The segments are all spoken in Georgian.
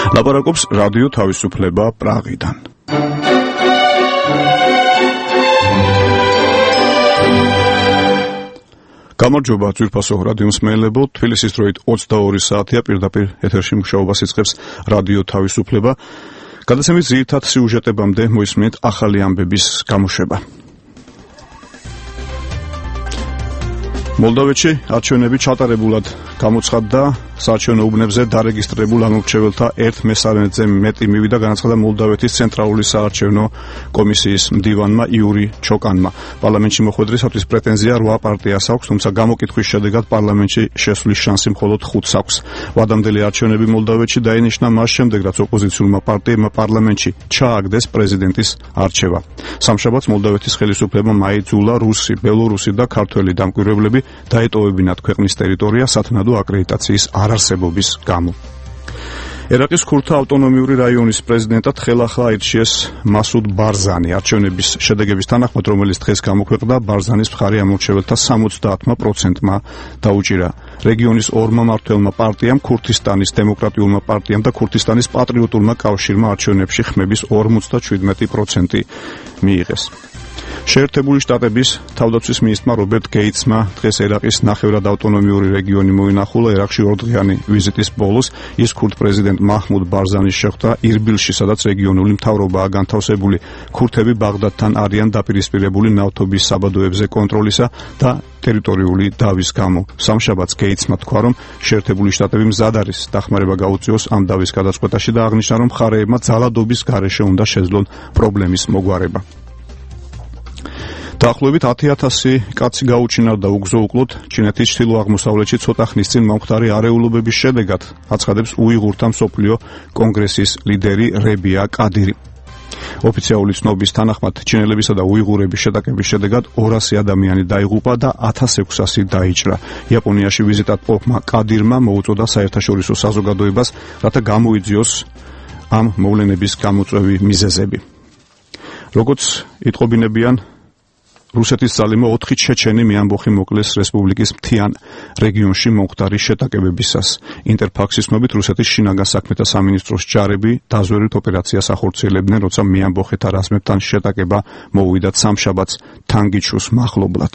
ლაპარაკობს რადიო თავისუფლება პრაღიდან. გამარჯობა ძვირფასო რადიო მსმენელებო, თბილისის დროით 22 საათია, პირდაპირ ეთერში მუშაობას იწყებს რადიო თავისუფლება. გადაცემის ძირითად სიუჟეტებამდე მოისმინეთ ახალი ამბების გამოშვება. მოლდოვეთში არჩევნები ჩატარებულად გამოცხადდა, საარჩევნო უბნებზე დარეგისტრირებულ ამორჩეველთა 1/3-ზე მეტი მივიდა, განაცხადა მოლდოვეთის ცენტრალური საარჩევნო კომისიის მდივანმა იური ჩოკანმა. პარლამენტში მოხვედრისათვის პრეტენზია 8 პარტიას აქვს, თუმცა გამოკითხვის შედეგად პარლამენტში შესვლის შანსი მხოლოდ 5-ს აქვს. ვადამდელი არჩევნები მოლდოვეთში დაინიშნა მას შემდეგ, რაც ოპოზიციურმა პარტიებმა პარლამენტში ჩააგდეს პრეზიდენტის არჩევა. სამშაბათს მოლდოვეთის ხელისუფლებამ აიძულა რუსი, ბელორუსი და ქართველი დამკვირვებლები დაეტოვებინათ ქვეყნის ტერიტორია სათანადო აკრედიტაციის არარსებობის გამო. ერაყის ქურთთა ავტონომიური რაიონის პრეზიდენტად ხელახლა აირჩიეს მასუდ ბარზანი. არჩევნების შედეგების თანახმად, რომელიც დღეს გამოქვეყნდა, ბარზანის მხარი ამორჩეველთა 70%-მა დაუჭირა. რეგიონის ორმა მმართველმა პარტიამ, ქურთისტანის დემოკრატიულმა პარტიამ და ქურთისტანის პატრიოტულმა კავშირმა არჩევნებში ხმების 57% მიიღეს. შეერთებული შტატების თავდაცვის მინისტრმა რობერტ გეიცმა დღეს ერაყის ნახევრად ავტონომიური რეგიონი მოინახულა. ერაყში 2 დღიანი ვიზიტის ბოლოს ის ქურთ პრეზიდენტ მაჰმუდ ბარზანის შეხვდა ირბილში, სადაც რეგიონული მთავრობაა განთავსებული. ქურთები ბაღდადთან არიან დაპირისპირებული ნავთობის საბადოებზე კონტროლისა და ტერიტორიული დავის გამო. სამშაბათს გეიცმა თქვა, რომ შეერთებული შტატები მზად არის დახმარება გაუწიოს ამ დავის გადაწყვეტაში და აღნიშნა, რომ მხარეებმა ძალადობის გარეშე უნდა შეძლონ პრობლემის მოგვარება. დაახლოებით 10,000 კაცი გაუჩინარდა უგზო-უკლოდ ჩინეთის ჩრდილო-აღმოსავლეთში ცოტა ხნის წინ მომხდარი არეულობების შედეგად, აცხადებს უიღურთა მსოფლიო კონგრესის ლიდერი რებია კადირი. ოფიციალური ცნობის თანახმად, ჩინელებისა და უიღურების შეტაკების შედეგად 200 ადამიანი დაიღუპა და 1600 დაიჭრა. იაპონიაში ვიზიტად მყოფმა კადირმა მოუწოდა საერთაშორისო საზოგადოებას, რათა გამოიძიოს ამ მოვლენების გამოწვევი მიზეზები. როგორც იტყობინებიან, რუსეთის ძალებმა 4 ჩეჩენი მეამბოხი მოკლეს რესპუბლიკის მთიან რეგიონში მომხდარი შეტაკებებისას. ინტერფაქსის ცნობით, რუსეთის შინაგან საქმეთა სამინისტროს ჯარები დაზვერვით ოპერაციას ახორციელებდნენ, როცა მეამბოხეთა რაზმებთან შეტაკება მოუვიდათ სამშაბათს თანგიჩუს მახლობლად.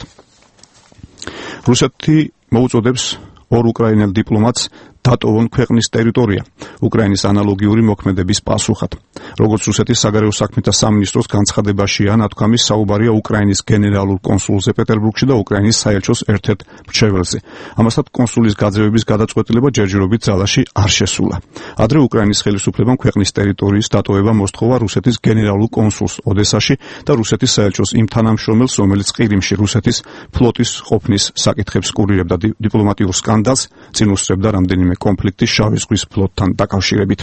რუსეთი მოუწოდებს 2 უკრაინელ დიპლომატს დატოვონ ქვეყნის ტერიტორია უკრაინის ანალოგიური მოქმედების პასუხად. როგორც რუსეთის საგარეო საქმეთა სამინისტროს განცხადებაშია, ნათქვამის საუბარია უკრაინის გენერალურ კონსულზე პეტერბურგში და უკრაინის საელჩოს ერთ-ერთ მრჩეველზე. ამასთან კონსულის გაძევების გადაწყვეტილება ჯერჯერობით ძალაში არ შესულა. ადრე უკრაინის ხელისუფლებამ ქვეყნის ტერიტორიის დატოვება მოსთხოვა რუსეთის გენერალურ კონსულს ოდესაში და რუსეთის საელჩოს იმ თანამშრომელს, რომელიც ყირიმში რუსეთის ფლოტის ყოფნის საკითხებს კურირებდა. დიპლომატიურ სკანდალს წინ უსწრებდა რამდენიმე კონფლიქტის შავი ზღვის ფლოტთან დაკავშირებით.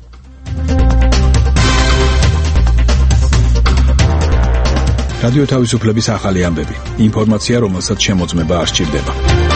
რადიო თავისუფლების ახალი ამბები. ინფორმაცია, რომელსაც შემოწმება არ სჭირდება.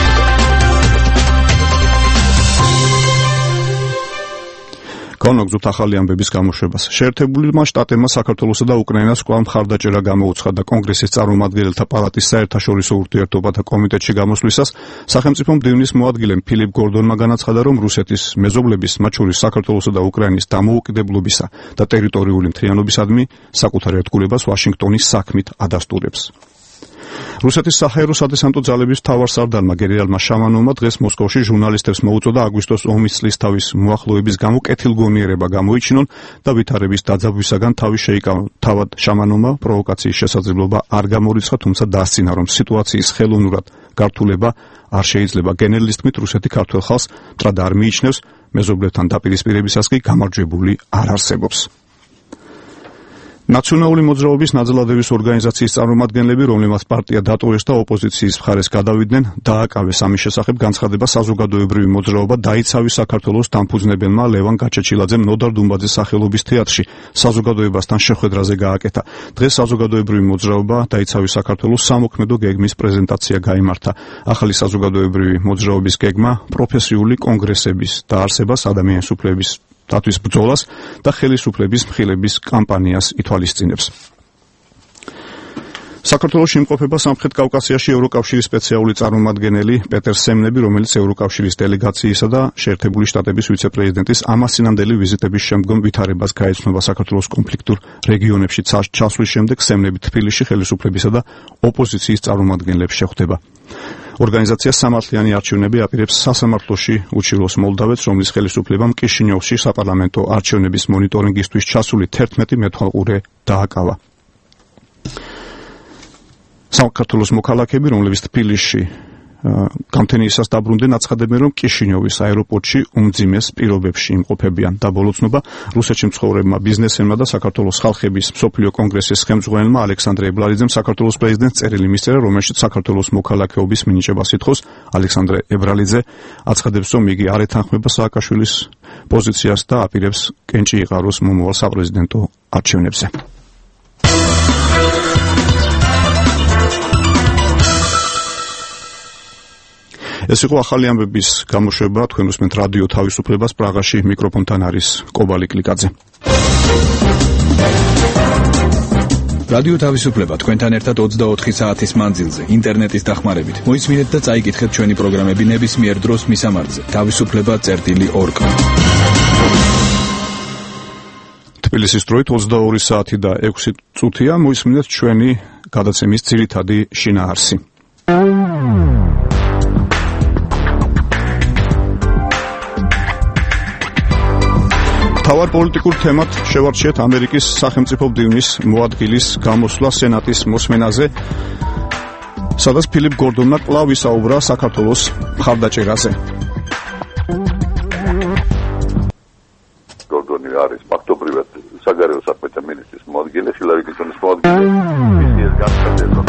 განვაგრძობთ ახალი ამბების გამოშვებას. შეერთებულმა შტატებმა საქართველოსა და უკრაინას კვლავ მხარდაჭერა გამოუცხადა კონგრესის წარმომადგენელთა პალატის საერთაშორისო ურთიერთობათა კომიტეტში გამოსვლისას. სახელმწიფო მდივნის მოადგილემ ფილიპ გორდონმა განაცხადა, რომ რუსეთის მეზობლების, მათ შორის საქართველოსა და უკრაინის დამოუკიდებლობისა და ტერიტორიული მთლიანობისადმი საკუთარ ერთგულებას ვაშინგტონის საქმით ადასტურებს. რუსეთის საჰაერო სადესანტო ძალების მთავარსარდალმა გენერალმა შამანოვმა დღეს მოსკოვში ჟურნალისტებს მოუწოდა აგვისტოს ომის წლისთავის მოახლოების გამო კეთილგონიერება გამოიჩინონ და ვითარების დაძაბვისაგან თავი შეიკავონ. თავად შამანოვმა პროვოკაციის შესაძლებლობა არ გამორიცხა, თუმცა დასცინა, რომ სიტუაციის ხელოვნურად გართულება არ შეიძლება. გენერლის თქმით, რუსეთი ქართველ ხალხს მტრად არ მიიჩნევს, მეზობლებთან დაპირისპირებისას კი გამარჯვებული არ არსებობს. ნაციონალური მოძრაობის ნაძალადევის ორგანიზაციის წარმომადგენლები, რომლებმაც პარტია დატოვეს და ოპოზიციის მხარეს გადავიდნენ, დააკავეს. ამის შესახებ განცხადება საზოგადოებრივი მოძრაობა დაიცავის საქართველოს დამფუძნებელმა ლევან გაჩეჩილაძემ ნოდარ დუმბაძის სახელობის თეატრში საზოგადოებასთან შეხვედრაზე გააკეთა. დღეს საზოგადოებრივი მოძრაობა დაიცავის საქართველოს სამოქმედო გეგმის პრეზენტაცია გაიმართა. ახალი საზოგადოებრივი მოძრაობის გეგმა პროფესიული კონგრესების დაარსებას, ადამიანის უფლების დათვის ბრძოლას და ხელისუფლების მხილების კამპანიას ითვალისწინებს. საქართველოში იმყოფება სამხრეთ კავკასიაში ევროკავშირის სპეციალური წარმომადგენელი პეტერ სემნები, რომელიც ევროკავშირის დელეგაციისა და შეერთებული შტატების ვიცე-პრეზიდენტის ამასწინამდელი ვიზიტების შემდგომ ვითარებას გაეცნობა საქართველოს კონფლიქტურ რეგიონებში ჩასვლის შემდეგ სემნები თბილისში ხელისუფლებისა და ოპოზიციის წარმომადგენლებს შეხვდება. ორგანიზაცია სამართლიანი არჩევნები აპირებს სასამართლოში უჩივლოს მოლდავეთს, რომლის ხელისუფლებამ კიშინიოვში საპარლამენტო არჩევნების მონიტორინგისთვის ჩასული 11 მეთვალყურე დააკავა. საქართველოს მოქალაქეები, რომლებიც თბილისში გამთენიისას დაბრუნდნენ, აცხადებენ, რომ კიშინიოვის აეროპორტში უმძიმეს პირობებში იმყოფებიან. დაბოლოცნობა რუსეთში მცხოვრებმა ბიზნესმენმა და საქართველოს ხალხების მსოფლიო კონგრესის ხელმძღვანელმა ალექსანდრე ებრალიძემ საქართველოს პრეზიდენტს წერილი მისწერა, რომელშიც საქართველოს მოქალაქეობის მინიჭებას ითხოვს. ალექსანდრე ებრალიძე აცხადებს, რომ იგი არ ეთანხმება სააკაშვილის პოზიციას და აპირებს კენჭი იყაროს მომავალ საპრეზიდენტო არჩევნებზე. ეს იყო ახალი ამბების გამოშვება, თქვენ უსმენთ რადიო თავისუფლებას, პრაღაში მიკროფონთან არის კობალი კლიკაძე. რადიო თავისუფლება თქვენთან ერთად 24 საათის მანძილზე, ინტერნეტის დახმარებით. მოისმინეთ და წაიკითხეთ ჩვენი პროგრამები ნებისმიერ დროს მისამართზე. თავისუფლება.org. თბილისის დროით 22 საათი და 6 წუთია, მოისმინეთ ჩვენი გადაცემის ძირითადი შინაარსი. თავარ პოლიტიკურ თემად შევარჩიეთ ამერიკის სახელმწიფო მდივნის მოადგილის გამოსვლა სენატის მოსმენაზე, სადაც ფილიპ გორდონმა კვლავ ისაუბრა საქართველოს მხარდაჭერაზე. გორდონი არის ფაქტობრივად საგარეო საქმეთა მინისტრის მოადგილე, ჰილარი კლინტონის მოადგილე. ის განსაკუთრებით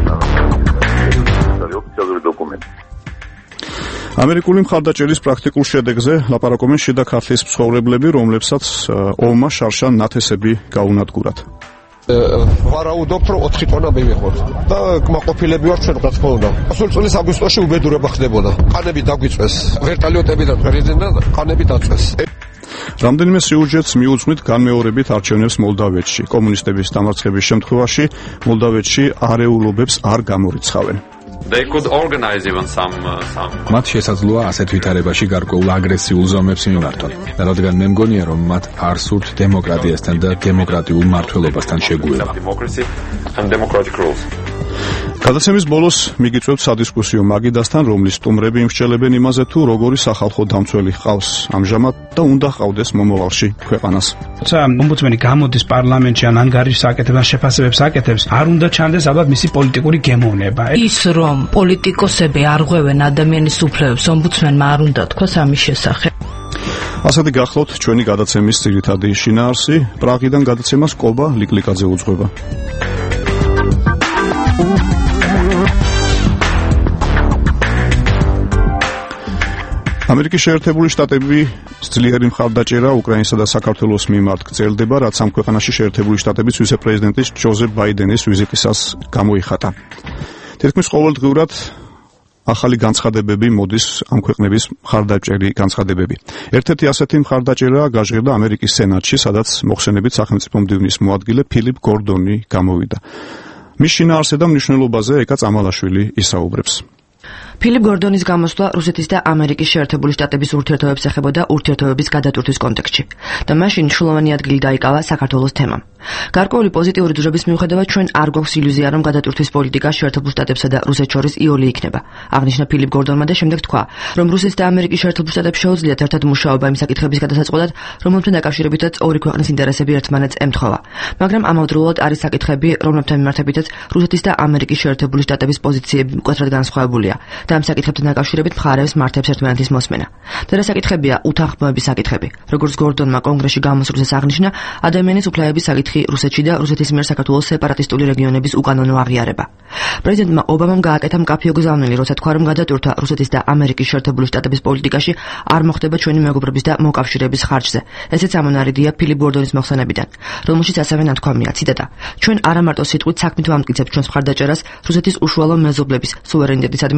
ოფიციალური დოკუმენტი. ამერიკული მხარდაჭერის პრაქტიკულ შედეგზე ლაპარაკობენ შიდა ქართლის მცხოვრებლები, რომლებსაც ომმა შარშა ნათესები გაუნადგურათ. ვარაუდობთ, რომ 4 ტონა მივიღოთ და კმაყოფილები ვართ ჩვენ, რა თქმა უნდა. სულ წლის აგვისტოში უბედურება ხდებოდა. ყანები დაგვიწვეს, ვერტალიოტებიდან პრეზიდენტთან ყანები დაწვეს. რამდენიმე სიუჟეტს მიუძღვნით განმეორებით არჩევნებს მოლდავეთში. კომუნისტების დამარცხების შემთხვევაში მოლდავეთში არეულობებს არ გამორიცხავენ. They could organize even some მათ შესაძლოა ასეთ ვითარებაში გარკვეულ აგრესიულ ზომებს მიმართონ, რადგან მე მგონია, რომ მათ არ სურთ დემოკრატიასთან და დემოკრატიულ მმართველობასთან შეგუება. democracy and democratic rules. გადაცემის ბოლოს მიგიწევთ სადისკუსიო მაგიდასთან, რომლის სტუმრები იმსჯელებენ იმაზე, თუ როგორი სახალხო დამცველი ჰყავს ამჟამად და უნდა ჰყავდეს მომავალში ქვეყანას. როცა ომბუდსმენი გამოდის პარლამენტში ან ანგარიშს აკეთებს ან შეფასებებს აკეთებს, არ უნდა ჩანდეს ალბათ მისი პოლიტიკური გემოვნება. ის რომ პოლიტიკოსები არ ღვევენ ადამიანის უფლებებს, ომბუდსმენმა არ უნდა თქვას ამის შესახებ. ასეთი გახლავთ ჩვენი გადაცემის ძირითადი შინაარსი. პრაღიდან გადაცემას კობა ლიკლიკაძე უძღვება. ამერიკის შეერთებული შტატები ძლიერი მხარდაჭერა უკრაინისა და საქართველოს მიმართ გრძელდება, რაც ამ ქვეყანაში შეერთებული შტატების ვიცე-პრეზიდენტის ჯოზეფ ბაიდენის ვიზიტისას გამოიხატა. თითქმის ყოველდღიურად ახალი განცხადებები მოდის ამ ქვეყნების მხარდაჭერი განცხადებები. ერთ-ერთი ასეთი მხარდაჭერა გაჟღერდა ამერიკის სენატში, სადაც მოხსენებით სახელმწიფო მდივნის მოადგილე ფილიპ გორდონი გამოვიდა. მის შინაარსზე და მნიშვნელობაზე ეკა წამალაშვილი ისაუბრებს. ფილიპ გორდონის გამოსვლა რუსეთის და ამერიკის შეერთებული შტატების ურთიერთობებს ეხებოდა ურთიერთობების გადატვირთვის კონტექსტში და მაშინ მნიშვნელოვანი ადგილი დაიკავა საქართველოს თემამ. გარკვეული პოზიტიური ძვრების მიუხედავად ჩვენ არ გვაქვს ილუზია, რომ გადატვირთვის პოლიტიკა შეერთებულ შტატებსა და რუსეთს შორის იოლი იქნება. აღნიშნა ფილიპ გორდონმა და შემდეგ თქვა, რომ რუსეთის და ამერიკის შეერთებულ შტატებს შეუძლიათ ერთად მუშაობა იმ საკითხების გადასაწყობად, რომელთთან დაკავშირებითაც ორი ქვეყნის ინტერესები ერთმანეთს ემთხვევა. მაგრამ ამავდროულად არის საკითხები, რომლებთან მიმართებითაც რუსეთის და ამერიკის შეერთებული შტატების პოზიციები მკვეთრად განსხვავებულია. და ამ საკითხებთან დაკავშირებით მხარებს მართებს ერთმანეთის მოსმენა. და რა საკითხებია უთანხმოების საკითხები. როგორც გორდონმა კონგრესში გამოსვლისას აღნიშნა, ადამიანის უფლებების საკითხი რუსეთში და რუსეთის მიერ საქართველოს სეპარატისტული რეგიონების უკანონო აღიარება. პრეზიდენტმა ობამამ გააკეთა მკაფიო გზავნილი, როცა თქვა, რომ გადატვირთვა რუსეთის და ამერიკის შეერთებული შტატების პოლიტიკაში არ მოხდება ჩვენი მეგობრობის და მოკავშირეების ხარჯზე. ესეც ამონარიდია ფილიპ გორდონის მოხსენებიდან, რომელშიც ასევე ნათქვამია, ციტატა: ჩვენ არა მარტო სიტყვით საქმით ვამტკიცებთ ჩვენს მხარდაჭერას რუსეთის უშუალო მეზობლების სუვერენიტეტისადმი და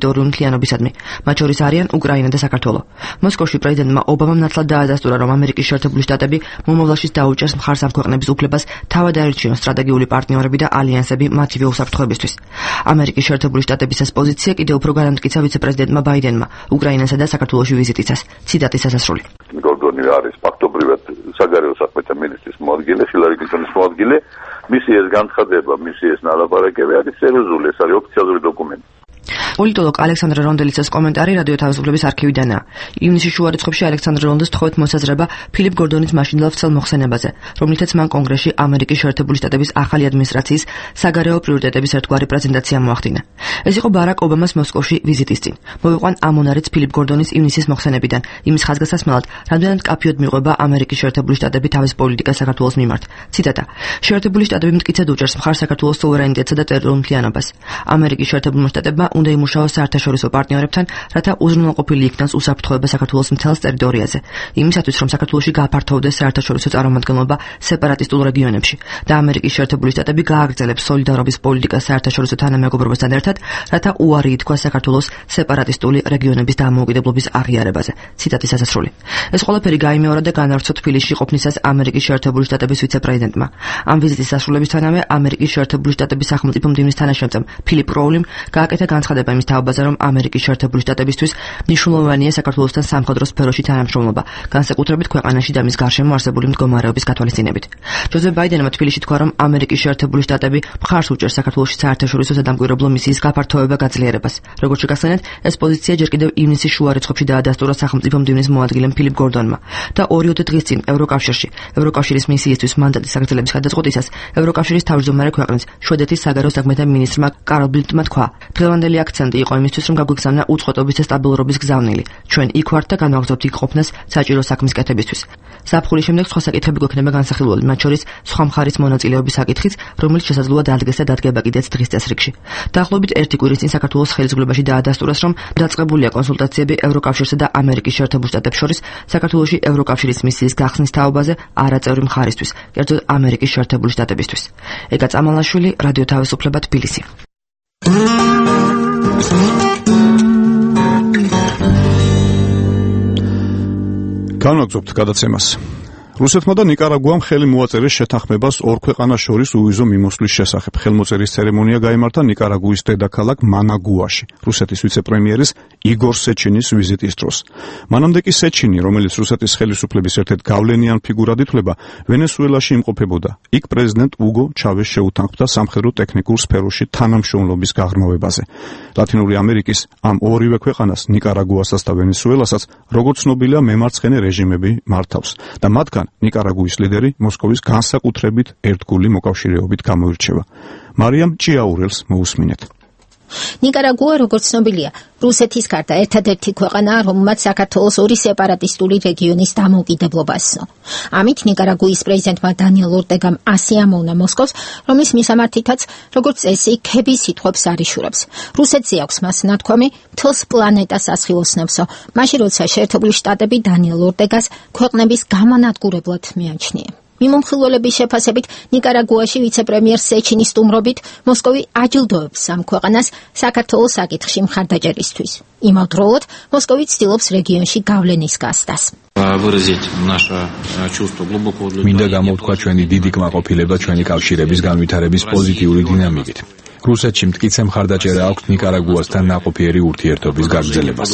ტერიტორიული მთლიანობისადმი, მათ შორის არიან უკრაინა და საქართველო. მოსკოვში პრეზიდენტმა ობამამ ნათლად დაადასტურა, რომ ამერიკის შეერთებული შტატები მომავალში დაუჭერს მხარს ამ ქვეყნების უფლებას თავად აირჩიონ სტრატეგიული პარტნიორები და ალიანსები მათივე უსაფრთხოებისთვის. ამერიკის შეერთებული შტატების ეს პოზიცია კიდევ უფრო განამტკიცა ვიცე-პრეზიდენტმა ბაიდენმა უკრაინასა და საქართველოში ვიზიტისას. ციტატის დასასრული. გორდონი არის ფაქტობრივად საგარეო საქმეთა მინისტრის მოადგილე, ჰილარი კლინტონის მოადგილე. მისი ეს განცხადება, მისი ეს ნალაპარაკები არის სერიოზული, ეს არის ოფიციალური დოკუმენტი. პოლიტოლოგ ალექსანდრე რონდელის კომენტარი რადიო თავისუფლების არქივიდანაა. ივნისის შუა რიცხვებში ალექსანდრე რონდელს თხოვეთ მოსაზრება ფილიპ გორდონის მაშინდელ ვრცელ მოხსენებაზე, რომლითაც მან კონგრესში ამერიკის შეერთებული შტატების ახალი ადმინისტრაციის საგარეო პრიორიტეტების ერთგვარი პრეზენტაცია მოახდინა. ეს იყო ბარაკ ობამას მოსკოვში ვიზიტის წინ. მოვიყვან ამონარიც ფილიპ გორდონის ივნისის მოხსენებიდან, იმის ხაზგასასმელად, რამდენად კაფიოდ მიყვება ამერიკის შეერთებული შტატები თავის პოლიტიკას საქართველოს მიმართ. ციტატა: შეერთებული შტატები მტკიცედ უჭერს მხარს საქართველოს სუვერენიტეტსა და ტერიტორიულ მთლიანობას. ამერიკის შეერთებულმა შტატებმა უნდა იმუშაოს საერთაშორისო პარტნიორებთან, რათა უზრუნველყოფილი იქნას უსაფრთხოება საქართველოს მთელს ტერიტორიაზე, იმისათვის, რომ საქართველოში გააფართოვდეს საერთაშორისო წარმომადგენლობა სეპარატისტულ რეგიონებში და ამერიკის შეერთებული შტატები გააგრძელებს სოლიდარობის პოლიტიკას საერთაშორისო თანამეგობრობასთან ერთად, რათა უარი ითქვა საქართველოს სეპარატისტული რეგიონების დამოუკიდებლობის აღიარებაზე. ციტატის დასასრული. ეს ყველაფერი გაიმეორა და განავრცო თბილისში ყოფნისას ამერიკის შეერთებული შტატების ვიცე-პრეზიდენტმა. ამ ვიზიტის დასრულებისთანავე ამერიკის შეერთებული შტატების სახელმწიფო მდივნის თანაშემწემ ფილიპ როულიმ გააკეთა განცხადება იმის თავბაზე, რომ ამერიკის შეერთებული შტატებისთვის მნიშვნელოვანია საქართველოსთან სამხედრო სფეროში თანამშრომლობა, განსაკუთრებით ქვეყანაში და მის გარშემო არსებული მდგომარეობის გათვალისწინებით. ჯოზეფ ბაიდენმა თბილისში თქვა, რომ ამერიკის შეერთებული შტატები მხარს უჭერს საქართველოში საერთაშორისო სადამკვირვებლო მისიის გაფართოება გაძლიერებას. როგორც შეგახსენეთ, ეს პოზიცია ჯერ კიდევ ივნისის შუა რიცხვებში დაადასტურა სახელმწიფო მდივნის მოადგილემ ფილიპ გორდონმა და 2 დღის წინ ევროკავშირის მისიისთვის მანდატის აგრძელების გადაწყვეტისას ევროკავშირის თავმჯდომარე ქვეყნის შვედეთის საგარეო საქმეთა მინისტრმა კარლ ბილდმა თქვა: დღევანდელი აქცენტი იყო იმისთვის, რომ გაგვიგზავნა უწყვეტობის და სტაბილურობის გზავნილი. ჩვენ იქ ვართ და განვაგრძობთ იქ ყოფნას საჭირო საქმის კეთებისთვის. ზაფხულის შემდეგ სხვა საკითხები გვექნება განსახილველი, მათ შორის სხვა მხარის მონაწილეობის საკითხიც, რომელიც შესაძლოა დაადგეს და დადგება კიდეც დღის წესრიგში. დაახლოებით 1 კვირის წინ საქართველოს ხელისუფლებაში დაადასტურეს, რომ დაწყებულია კონსულტაციები ევროკავშირსა და ამერიკის შეერთებულ შტატებს შორის საქართველოში ევროკავშირის მისიის გახსნის თაობაზე არაწევრი მხარისთვის, კერძოდ ამერიკის შეერთებული შტატებისთვის. ეგა წამალაშვილი, რადიო თავისუფლება, თბილისი. განვაგრძობთ გადაცემას. რუსეთმა და ნიკარაგუამ ხელი მოაწერეს შეთანხმებას ორ ქვეყანას შორის უვიზო მიმოსვლის შესახებ. ხელმოწერის ცერემონია გაიმართა ნიკარაგუის დედაქალაქ მანაგუაში, რუსეთის ვიცე-პრემიერის იგორ სეჩინის ვიზიტის დროს. მანამდე კი სეჩინი, რომელიც რუსეთის ხელისუფლების ერთ-ერთ გავლენიან ფიგურად ითვლება, ვენესუელაში იმყოფებოდა. იქ პრეზიდენტ უგო ჩავეს შეუთანხმდა სამხედრო ტექნიკურ სფეროში თანამშრომლობის გაღრმავებაზე. ლათინური ამერიკის ამ ორივე ქვეყანას, ნიკარაგუასაც და ვენესუელასაც, როგორც ცნობილია, მემარცხენე რეჟიმები მართავს და მათგან ნიკარაგუის ლიდერი მოსკოვის განსაკუთრებით ერთგული მოკავშირეობით გამოირჩევა. მარიამ ჭიაურელს მოусმინეთ. ნიკარაგუა, როგორც ცნობილია, რუსეთის გარდა ერთადერთი ქვეყანაა, რომელმაც საქართველოს ორი სეპარატისტული რეგიონის დამოუკიდებლობა სცნო. ამით ნიკარაგუის პრეზიდენტმა დანიელ ორტეგამ ასე ამოვნა მოსკოვს, რომლის მისამართითაც, როგორც წესი, ქების სიტყვებს არ იშურებს. რუსეთზე აქვს მას ნათქვამი, მთელს პლანეტას ასხივოსნებსო, მაშინ როცა შეერთებული შტატები დანიელ ორტეგას ქვეყნების გამანადგურებლად მიაჩნია. მიმომხილველების შეფასებით, ნიკარაგუაში ვიცე-პრემიერ სეჩინის სტუმრობით მოსკოვი აჯილდოებს ამ ქვეყანას საქართველოს საკითხში მხარდაჭერისთვის. იმავდროულად, მოსკოვი ცდილობს რეგიონში გავლენის გასდას. მინდა გამოვთქვა ჩვენი დიდი კმაყოფილება ჩვენი კავშირების განვითარების პოზიტიური დინამიკით. რუსეთში მტკიცე მხარდაჭერა აქვს ნიკარაგუასთან ნაყოფიერი ურთიერთობის გაგრძელებას.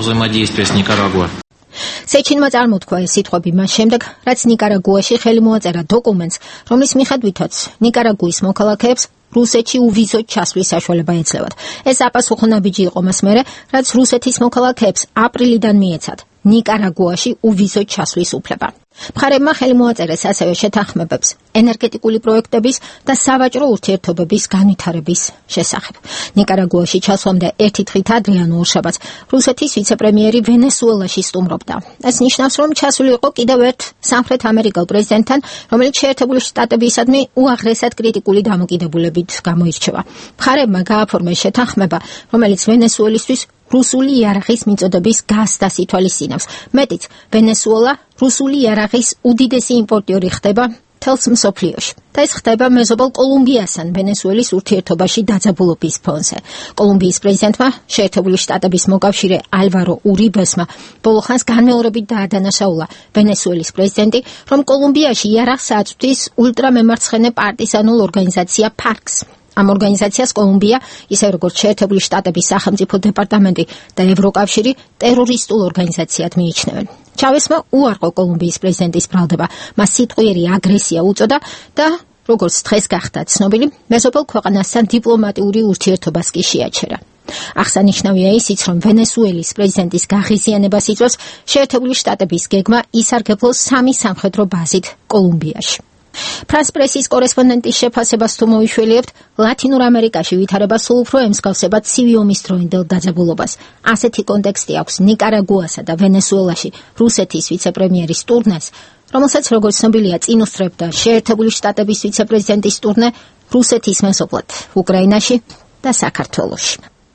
სეჩინმა წარმოთქვა ეს სიტყვები მას შემდეგ, რაც ნიკარაგუაში ხელი მოაწერა დოკუმენტს, რომლის მიხედვითაც ნიკარაგუის მოქალაქეებს რუსეთში უვიზო ჩასვლის საშუალება ეძლევათ. ეს აპასუხო ნაბიჯი იყო მას მერე, რაც რუსეთის მოქალაქეებს აპრილიდან მიეცათ ნიკარაგუაში უვიზო ჩასვლის უფლება. მხარეებმა ხელი მოაწერეს ასევე შეთანხმებებს ენერგეტიკული პროექტების და სავაჭრო ურთიერთობების განვითარების შესახებ. ნიკარაგუაში ჩასვლამდე ერთი დღით ადრე, ანუ ორშაბათს, რუსეთის ვიცე-პრემიერი ვენესუელაში სტუმრობდა. ეს ნიშნავს, რომ ჩასული იყო კიდევ ერთ სამხრეთ ამერიკელ პრეზიდენტთან, რომელიც შეერთებული შტატებისადმი უაღრესად კრიტიკული დამოკიდებულებით გამოირჩევა. მხარეებმა გააფორმეს შეთანხმება, რომელიც ვენესუელისთვის რუსული იარაღის მიწოდების გასდას ითვალისწინებს. მეტიც, ვენესუელა რუსული იარაღის უდიდესი იმპორტიორი ხდება თელს მსოფლიოში. და ეს ხდება მეზობელ კოლუმბიასთან ვენესუელის ურთიერთობაში დაძაბულობის ფონზე. კოლუმბიის პრეზიდენტმა შეერთებული შტატების მოკავშირე ალვარო ურიბესმა ბოლო ხანს განმეორებით დაადანაშაულა ვენესუელის პრეზიდენტი, რომ კოლუმბიაში იარაღს აწვდის ულტრამემარცხენე პარტიზანულ ორგანიზაცია FARC-ს. ამ ორგანიზაციას კოლუმბია, ისე როგორც შეერთებული შტატების სახელმწიფო დეპარტამენტი და ევროკავშირი ტერორისტულ ორგანიზაციად მიიჩნევენ. ჩავესმა უარყო კოლუმბიის პრეზიდენტის ბრალდება, მას სიტყვიერი აგრესია უწოდა და როგორც დღეს გახდა ცნობილი, მეზობელ ქვეყანასთან დიპლომატიური ურთიერთობას კი შეაჩერა. აღსანიშნავია ისიც, რომ ვენესუელის პრეზიდენტის გაღიზიანებას იწვევს შეერთებული შტატების გეგმა ისარგებლოს 3 სამხედრო ბაზით კოლუმბიაში. ფრანს პრესის კორესპონდენტის შეფასებას თუ მოვიშველიებთ, ლათინურ ამერიკაში ვითარება სულ უფრო ემსგავსება ცივი ომის დროინდელ დაძაბულობას. ასეთი კონტექსტი აქვს ნიკარაგუასა და ვენესუელაში რუსეთის ვიცე-პრემიერის ტურნეს, რომელსაც როგორც ცნობილია წინ უსწრებდა შეერთებული შტატების ვიცე-პრეზიდენტის ტურნე რუსეთის მეზობლად უკრაინაში და საქართველოში.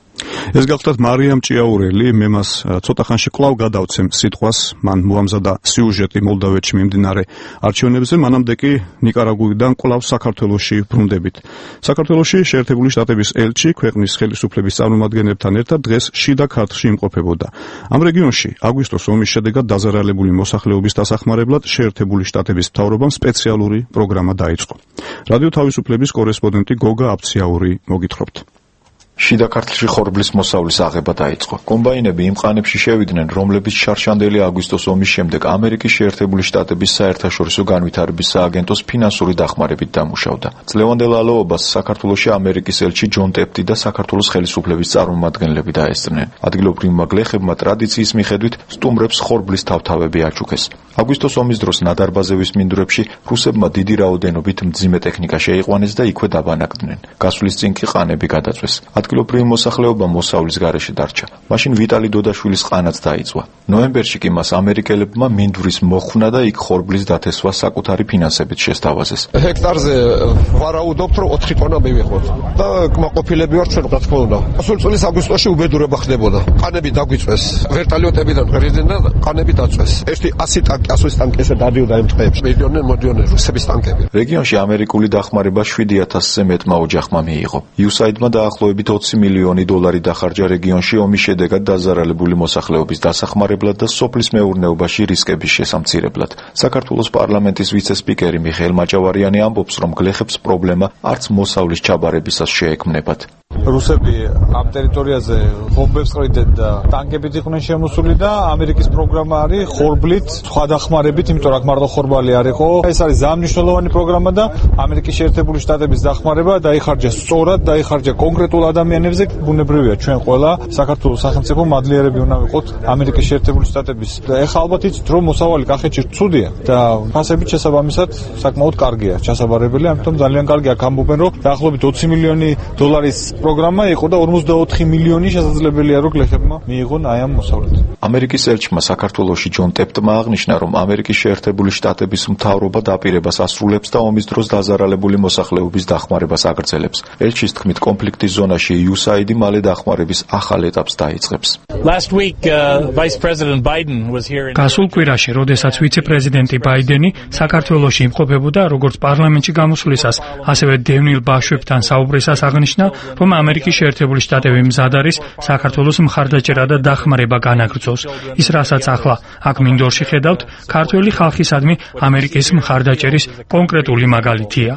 ეს გახლდათ მარიამ ჭიაურელი, მე მას ცოტა ხანში კვლავ გადავცემ სიტყვას, მან მოამზადა სიუჟეტი მოლდავეთში მიმდინარე არჩევნებზე, მანამდე კი ნიკარაგუიდან კვლავ საქართველოში ბრუნდებით. საქართველოში შეერთებული შტატების ელჩი ქვეყნის ხელისუფლების წარმომადგენლებთან ერთად დღეს შიდა ქართლში იმყოფებოდა. ამ რეგიონში აგვისტოს ომის შედეგად დაზარალებული მოსახლეობის დასახმარებლად შეერთებული შტატების მთავრობამ სპეციალური პროგრამა დაიწყო. რადიო თავისუფლების კორესპონდენტი გოგა აფციაური მოგითხრობთ. შიდა ქართლში ხორბლის მოსავლის აღება დაიწყო. კომბაინები იმ ყანებში შევიდნენ, რომლებიც შარშანდელი აგვისტოს ომის შემდეგ ამერიკის შეერთებული შტატების საერთაშორისო განვითარების სააგენტოს ფინანსური დახმარებით დამუშავდა. წლევანდელ ალოობას საქართველოში ამერიკის ელჩი ჯონ ტეპტი და საქართველოს ხელისუფლების წარმომადგენლები დაესწრნენ. ადგილობრივმა გლეხებმა ტრადიციის მიხედვით სტუმრებს ხორბლის თავთავები აჩუქეს. აგვისტოს ომის დროს ნადარბაზევის მინდვრებში რუსებმა დიდი რაოდენობით მძიმე ტექნიკა შეიყვანეს და იქვე დაბანაკდნენ. გასვლის წინ კი ყანები გადაწვეს. ადგილობრივი მოსახლეობა მოსავლის გარეშე დარჩა. მაშინ ვიტალი დოდაშვილის ყანაც დაიწვა. ნოემბერში კი მას ამერიკელებმა მინდვრის მოხვნა და იქ ხორბლის დათესვა საკუთარი ფინანსებით შესთავაზეს. ჰექტარზე ვარაუდობთ, რომ 4 ტონა მივიღოთ და კმაყოფილები ვართ ჩვენ, რა თქმა უნდა. სულ წლის აგვისტოში უბედურება ხდებოდა. ყანები დაგვიწვეს. ვერტალიოტებიდან ღერიდნენ და ყანები დაწვეს. ერთი 100 ტანკი, 100 ტანკი ესე დადიოდა იმ ტყეებში. მოდიოდნენ რუსების ტანკები. რეგიონში ამერიკული დახმარება 7000-ზე მეტმა ოჯახმა მიიღო. USAID-მა დაახლოებით 20 მილიონი დოლარი დახარჯა რეგიონში ომის შედეგად დაზარალებული მოსახლეობის დასახმარებლად და სოფლის მეურნეობაში რისკების შესამცირებლად. საქართველოს პარლამენტის ვიცე-სპიკერი მიხეილ მაჭავარიანი ამბობს, რომ გლეხებს პრობლემა არც მოსავლის ჩაბარებისას შეექმნებათ. რუსები ამ ტერიტორიაზე ბომბებს ყრიდნენ და ტანკებით იყვნენ შემოსული და ამერიკის პროგრამა არის ხორბლით, სხვა დახმარებით, იმიტომ რომ მარტო ხორბალი არ იყო. ეს არის ძალიან მნიშვნელოვანი პროგრამა და ამერიკის შეერთებული შტატების დახმარება დაიხარჯა სწორად, დაიხარჯა კონკრეტულ ადამიანებზე. ბუნებრივია ჩვენ ყველა საქართველოს სახელმწიფო მადლიერები უნდა ვიყოთ ამერიკის შეერთებული შტატების. და ეხლა ალბათ იცით, რომ მოსავალი კახეთში ცუდია და ფასებით შესაბამისად საკმაოდ კარგია, ჩასაბარებელი, ამიტომ ძალიან კარგი აქ ამბობენ, რომ დაახლოებით 20 მილიონი დოლარის პროგრამა იყო და 54 მილიონი შესაძლებელია რომ გლეხებმა მიიღონ აი ამ მოსავლით. ამერიკის ელჩმა საქართველოში ჯონ ტეპტმა აღნიშნა, რომ ამერიკის შეერთებული შტატების მთავრობა დაპირებას ასრულებს და ომის დროს დაზარალებული მოსახლეობის დახმარებას აგრძელებს. ელჩის თქმით, კონფლიქტის ზონაში USAID მალე დახმარების ახალ ეტაპს დაიწყებს. გასულ კვირაში, როდესაც ვიცე-პრეზიდენტი ბაიდენი საქართველოში იმყოფებოდა, როგორც პარლამენტში გამოსვლისას, ასევე დევნილ ბაშვებთან საუბრისას აღნიშნა, რომ ამერიკის შეერთებული შტატები მზად არის საქართველოს მხარდაჭერა და დახმარება განაგრძოს. ის რასაც ახლა აქ მინდორში ხედავთ, ქართველი ხალხისადმი ამერიკის მხარდაჭერის კონკრეტული მაგალითია.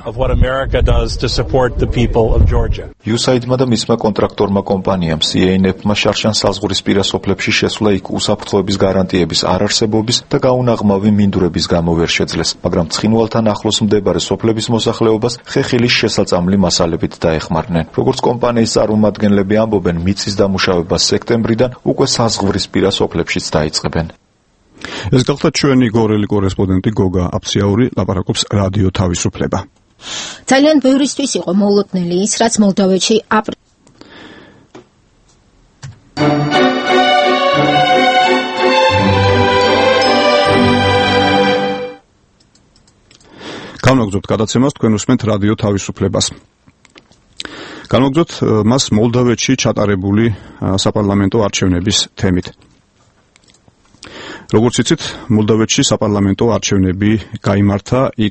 USAID-მა და მისმა კონტრაქტორმა კომპანიამ CANF-მა შარშან საზღვრისპირა სოფლებში შესვლა იქ უსაფრთხოების გარანტიების არარსებობის და გაუნაღმავი მინდვრების გამო ვერ შეძლეს, მაგრამ ცხინვალთან ახლოს მდებარე სოფლების მოსახლეობას ხეხილის შესაწამლი მასალებით დაეხმარნენ. როგორც კომპანიის წარმომადგენლები ამბობენ, მიწის დამუშავება სექტემბრიდან უკვე საზღვრისპირა სოფლებშიც დაიწყებენ. ეს გახლდათ ჩვენი გორელი კორესპონდენტი გოგა აფციაური, ლაპარაკობს რადიო თავისუფლება. ძალიან ბევრისთვის იყო მოულოდნელი ის, რაც მოლდავეთში განვაგრძობთ გადაცემას, თქვენ უსმენთ რადიო თავისუფლებას. განვაგრძობთ მას მოლდავეთში ჩატარებული საპარლამენტო არჩევნების თემით. როგორც იცით, მოლდოვეთში საპარლამენტო არჩევნები გაიმართა, იქ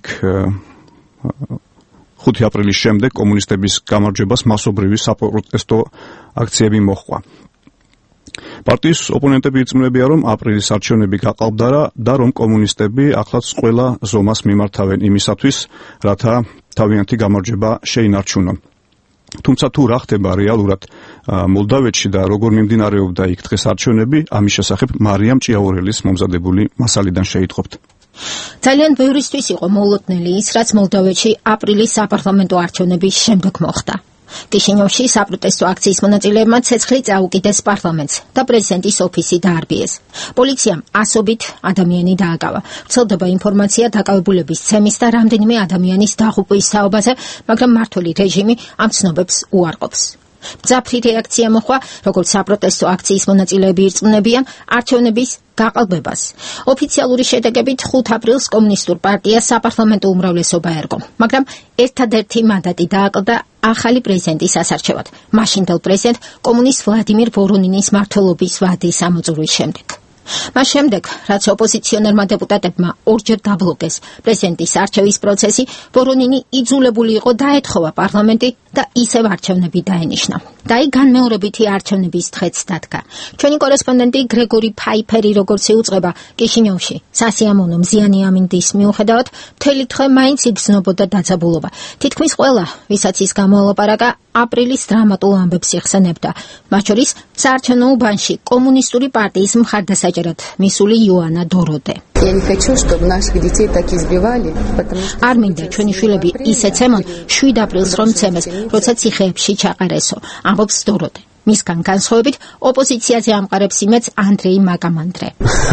5 აპრილის შემდეგ კომუნისტების გამარჯვებას მასობრივი საპროტესტო აქციები მოჰყვა. პარტიის ოპონენტები ირწმუნებიან, რომ აპრილის არჩევნები გაყალბდა და რომ კომუნისტები ახლაც ყველა ზომას მიმართავენ იმისათვის, რათა თავიანთი გამარჯვება შეინარჩუნონ. თუმცა თუ რა ხდება რეალურად მოლდოვეთში და როგორ მიმდინარეობდა იქ დღეს არჩევნები, ამის შესახებ მარიამ ჭიაურელის მომზადებული მასალიდან შეიტყობთ. ძალიან ბევრისთვის იყო მოულოდნელი ის, რაც მოლდოვეთში აპრილის საპარლამენტო არჩევნების შემდეგ მოხდა. კიშინიოვში საპროტესტო აქციის მონაწილეებმა ცეცხლი წაუკიდეს პარლამენტს და პრეზიდენტის ოფისი დაარბიეს. პოლიციამ ასობით ადამიანი დააკავა. ვრცელდება ინფორმაცია დაკავებულების ცემის და რამდენიმე ადამიანის დაღუპვის თაობაზე, მაგრამ მმართველი რეჟიმი ამ ცნობებს უარყოფს. მძაფრი რეაქცია მოხდა, როგორც საპროტესტო აქციის მონაწილეები ირწმუნებიან არჩევნების გაყალბებას. ოფიციალური შედეგებით 5 აპრილს კომუნისტურ პარტიას საპარლამენტო უმრავლესობა ერგო, მაგრამ ერთადერთი მანდატი დააკლდა ახალი პრეზიდენტის ასარჩევად, მაშინდელ პრეზიდენტ კომუნისტ ვლადიმირ ვორონინის მმართველობის ვადის ამოწურვის შემდეგ. მას შემდეგ, რაც ოპოზიციონერმა დეპუტატებმა ორჯერ დაბლოკეს პრეზიდენტის არჩევის პროცესი, ვორონინი იძულებული იყო დაეთხოვა პარლამენტი და ისევ არჩევნები დაენიშნა. და აი განმეორებითი არჩევნების დღეც დადგა. ჩვენი კორესპონდენტი გრეგორი ფაიფერი როგორც იუწყება კიშინიოვში, სასიამოვნო მზიანი ამინდის მიუხედავად, მთელი დღე მაინც იგრძნობოდა დაძაბულობა. თითქმის ყველა, ვისაც ის გამოელაპარაკა, აპრილის დრამატულ ამბებს იხსენებდა. მათ შორის საარჩევნო უბანში კომუნისტური პარტიის მხარდასაჭერად მისული იოანა დოროდე. არ მინდა ჩვენი შვილები ისე ცემონ 7 აპრილს რომ ცემეს, როცა ციხეებში ჩაყარესო, ამბობს დოროდე. მისგან განსხვავებით, ოპოზიციაზე ამყარებს იმედს ანდრეი მაგამანდრე.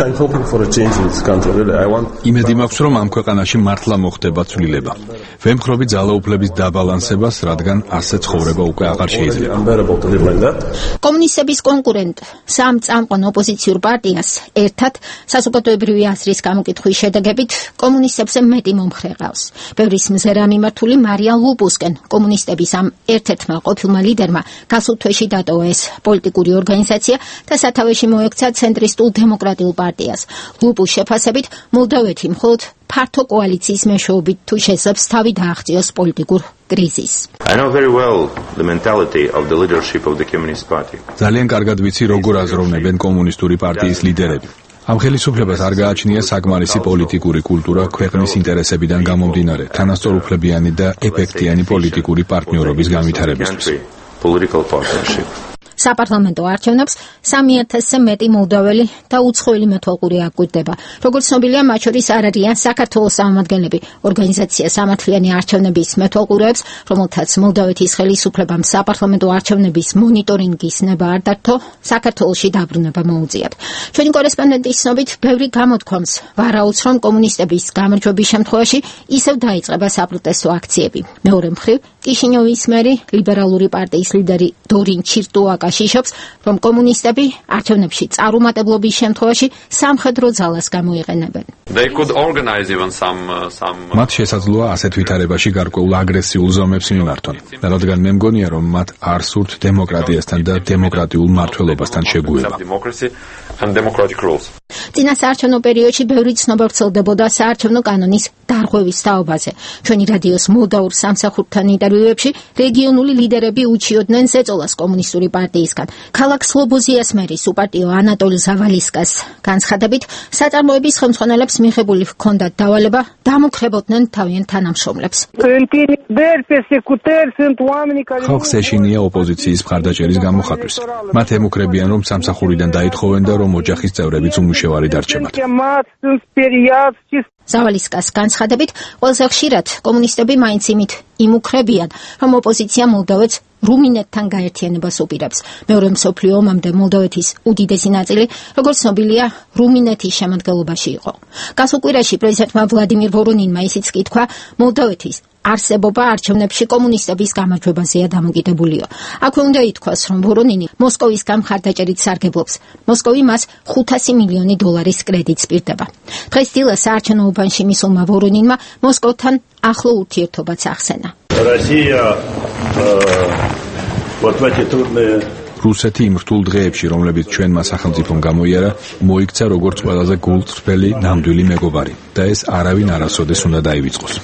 იმედი მაქვს, რომ ამ ქვეყანაში მართლა მოხდება ცვლილება. ვემხრობი ძალაუფლების დაბალანსებას, რადგან ასე ცხოვრება უკვე აღარ შეიძლება. კომუნისტების კონკურენტ სამ წამყვან ოპოზიციურ პარტიას ერთად საზოგადოებრივი აზრის გამოკითხვის შედეგებით კომუნისტებზე მეტი მომხრე ყავს. ბევრის მზერა მიმართული მარია ლუპუსკენ კომუნისტების ამ ერთ-ერთმა ყოფილმა ლიდერმა გასულ თვეში დატოვა ეს პოლიტიკური ორგანიზაცია და სათავეში მოექცა ცენტრისტულ დემოკრატიულ პარტიას. ლუპუს შეფასებით, მოლდოვეთი მხოლოდ ფართო კოალიციის მეშვეობით თუ შეძლებს თავი დააღწიოს პოლიტიკურ კრიზისს. ძალიან კარგად ვიცი, როგორ აზროვნებენ კომუნისტური პარტიის ლიდერები. ამ ხელისუფლებას არ გააჩნია საკმარისი პოლიტიკური კულტურა ქვეყნის ინტერესებიდან გამომდინარე, თანასწორუფლებიანი და ეფექტიანი პოლიტიკური პარტნიორობის განვითარებისთვის. საპარლამენტო არჩევნებს 3000-ზე მეტი მოლდოველი და უცხოელი მეთვალყური აკვირდება. როგორც ცნობილია, მათ შორის არ არიან საქართველოს წარმომადგენლები. ორგანიზაცია სამართლიანი არჩევნების მეთვალყურეებს, რომელთაც მოლდოვეთის ხელისუფლებამ საპარლამენტო არჩევნების მონიტორინგის ნება არ დართო, საქართველოში დაბრუნება მოუწიათ. ჩვენი კორესპონდენტის ცნობით, ბევრი გამოთქვამს ვარაუდს, რომ კომუნისტების გამარჯვების შემთხვევაში ისევ დაიწყება საპროტესტო აქციები. მეორე მხრივ, კიშინიოვის მერი, ლიბერალური პარტიის ლიდერი დორინ ჩირტუაკა შიშობს, რომ კომუნისტები არჩევნებში წარუმატებლობის შემთხვევაში სამხედრო ძალას გამოიყენებენ. მათ შესაძლოა ასეთ ვითარებაში გარკვეულ აგრესიულ ზომებს მიმართონ, რადგან მე მგონია, რომ მათ არ სურთ დემოკრატიასთან და დემოკრატიულ მმართველობასთან შეგუება. წინა საარჩევნო პერიოდში ბევრი ცნობა ვრცელდებოდა საარჩევნო კანონის დარღვევის თაობაზე. ჩვენი რადიოს მოლდაურ სამსახურთან ინტერვიუებში რეგიონული ლიდერები უჩიოდნენ ზეწოლას კომუნისტური პარტიისგან. ქალაქ სლობოზიას მერის უპარტიო ანატოლ ზავალისკას განცხადებით, საწარმოების ხელმძღვანელებს მიღებული ჰქონდათ დავალება დამუქრებოდნენ თავიანთ თანამშრომლებს. ხალხს ეშინია ოპოზიციის მხარდაჭერის გამოხატვის. მათ ემუქრებიან, რომ სამსახურიდან დაითხოვენ და რომ ოჯახის წევრებიც უმუშევარი დარჩებათ. ზავალისკას განცხადებით, ყველაზე ხშირად კომუნისტები მაინც იმით იმუქრებიან, რომ ოპოზიცია მოლდოვეთს რუმინეთთან გაერთიანებას უპირებს. მეორე მსოფლიო ომამდე მოლდოვეთის უდიდესი ნაწილი, როგორც ცნობილია, რუმინეთის შემადგენლობაში იყო. გასულ კვირაში პრეზიდენტმა ვლადიმირ ვორონინმა ისიც კი თქვა, მოლდოვეთის არსებობა არჩევნებში კომუნისტების გამარჯვებაზეა დამოკიდებულიო. აქვე უნდა ითქვას, რომ ვორონინი მოსკოვისგან მხარდაჭერით სარგებლობს. მოსკოვი მას 500 მილიონი დოლარის კრედიტს პირდება. დღეს დილას საარჩევნო უბანში მისულმა ვორონინმა მოსკოვთან ახლო ურთიერთობაც ახსენა. რუსეთი იმ რთულ დღეებში, რომლებიც ჩვენმა სახელმწიფომ გამოიარა, მოიქცა როგორც ყველაზე გულწრფელი, ნამდვილი მეგობარი და ეს არავინ არასოდეს უნდა დაივიწყოს.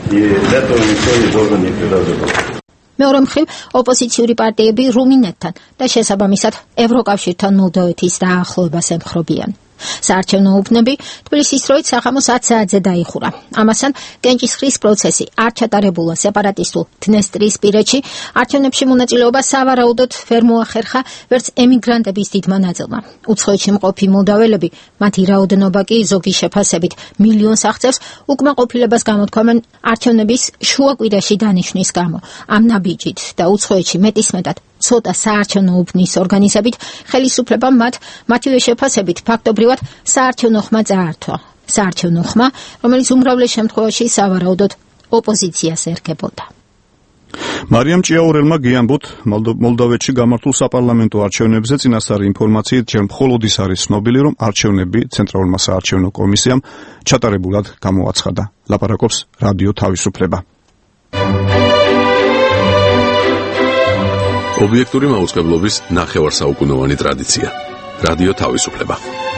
მეორე მხრივ, ოპოზიციური პარტიები რუმინეთთან და შესაბამისად ევროკავშირთან მოლდოვეთის დაახლოებას ემხრობიან. საარჩევნო უბნები თბილისის დროით სახამოს 10 საათზე დაიხურა. ამასთან, კენჭისყრის პროცესი არ ჩატარებულა სეპარატისტულ დნესტრისპირეთში, არჩევნებში მონაწილეობა სავარაუდოდ ვერ მოახერხა ვერც ემიგრანტების დიდმა ნაწილმა. უცხოეთში მყოფი მოლდაველები, მათი რაოდენობა კი ზოგი შეფასებით მილიონს აღწევს, უკმაყოფილებას გამოთქვამენ არჩევნების შუაკვირაში დანიშვნის გამო. ამ ნაბიჯით და უცხოეთში მეტისმეტად ცოტა საარჩევნო უბნის ორგანიზებით ხელისუფლებამ მათივე შეფასებით ფაქტობრივად საარჩევნო ხმა წაართვა. საარჩევნო ხმა, რომელიც უმრავლეს შემთხვევაში სავარაუდოდ ოპოზიციას ერგებოდა. მარიამ ჭიაურელმა გიამბოთ მოლდოვეთში გამართულ საპარლამენტო არჩევნებზე წინასწარი ინფორმაციით ჯერ მხოლოდ ის არის ცნობილი, რომ არჩევნები ცენტრალურმა საარჩევნო კომისიამ ჩატარებულად გამოაცხადა. ლაპარაკობს რადიო თავისუფლება. ობიექტური მაუწყებლობის ნახევარსაუკუნოვანი ტრადიცია. რადიო თავისუფლება.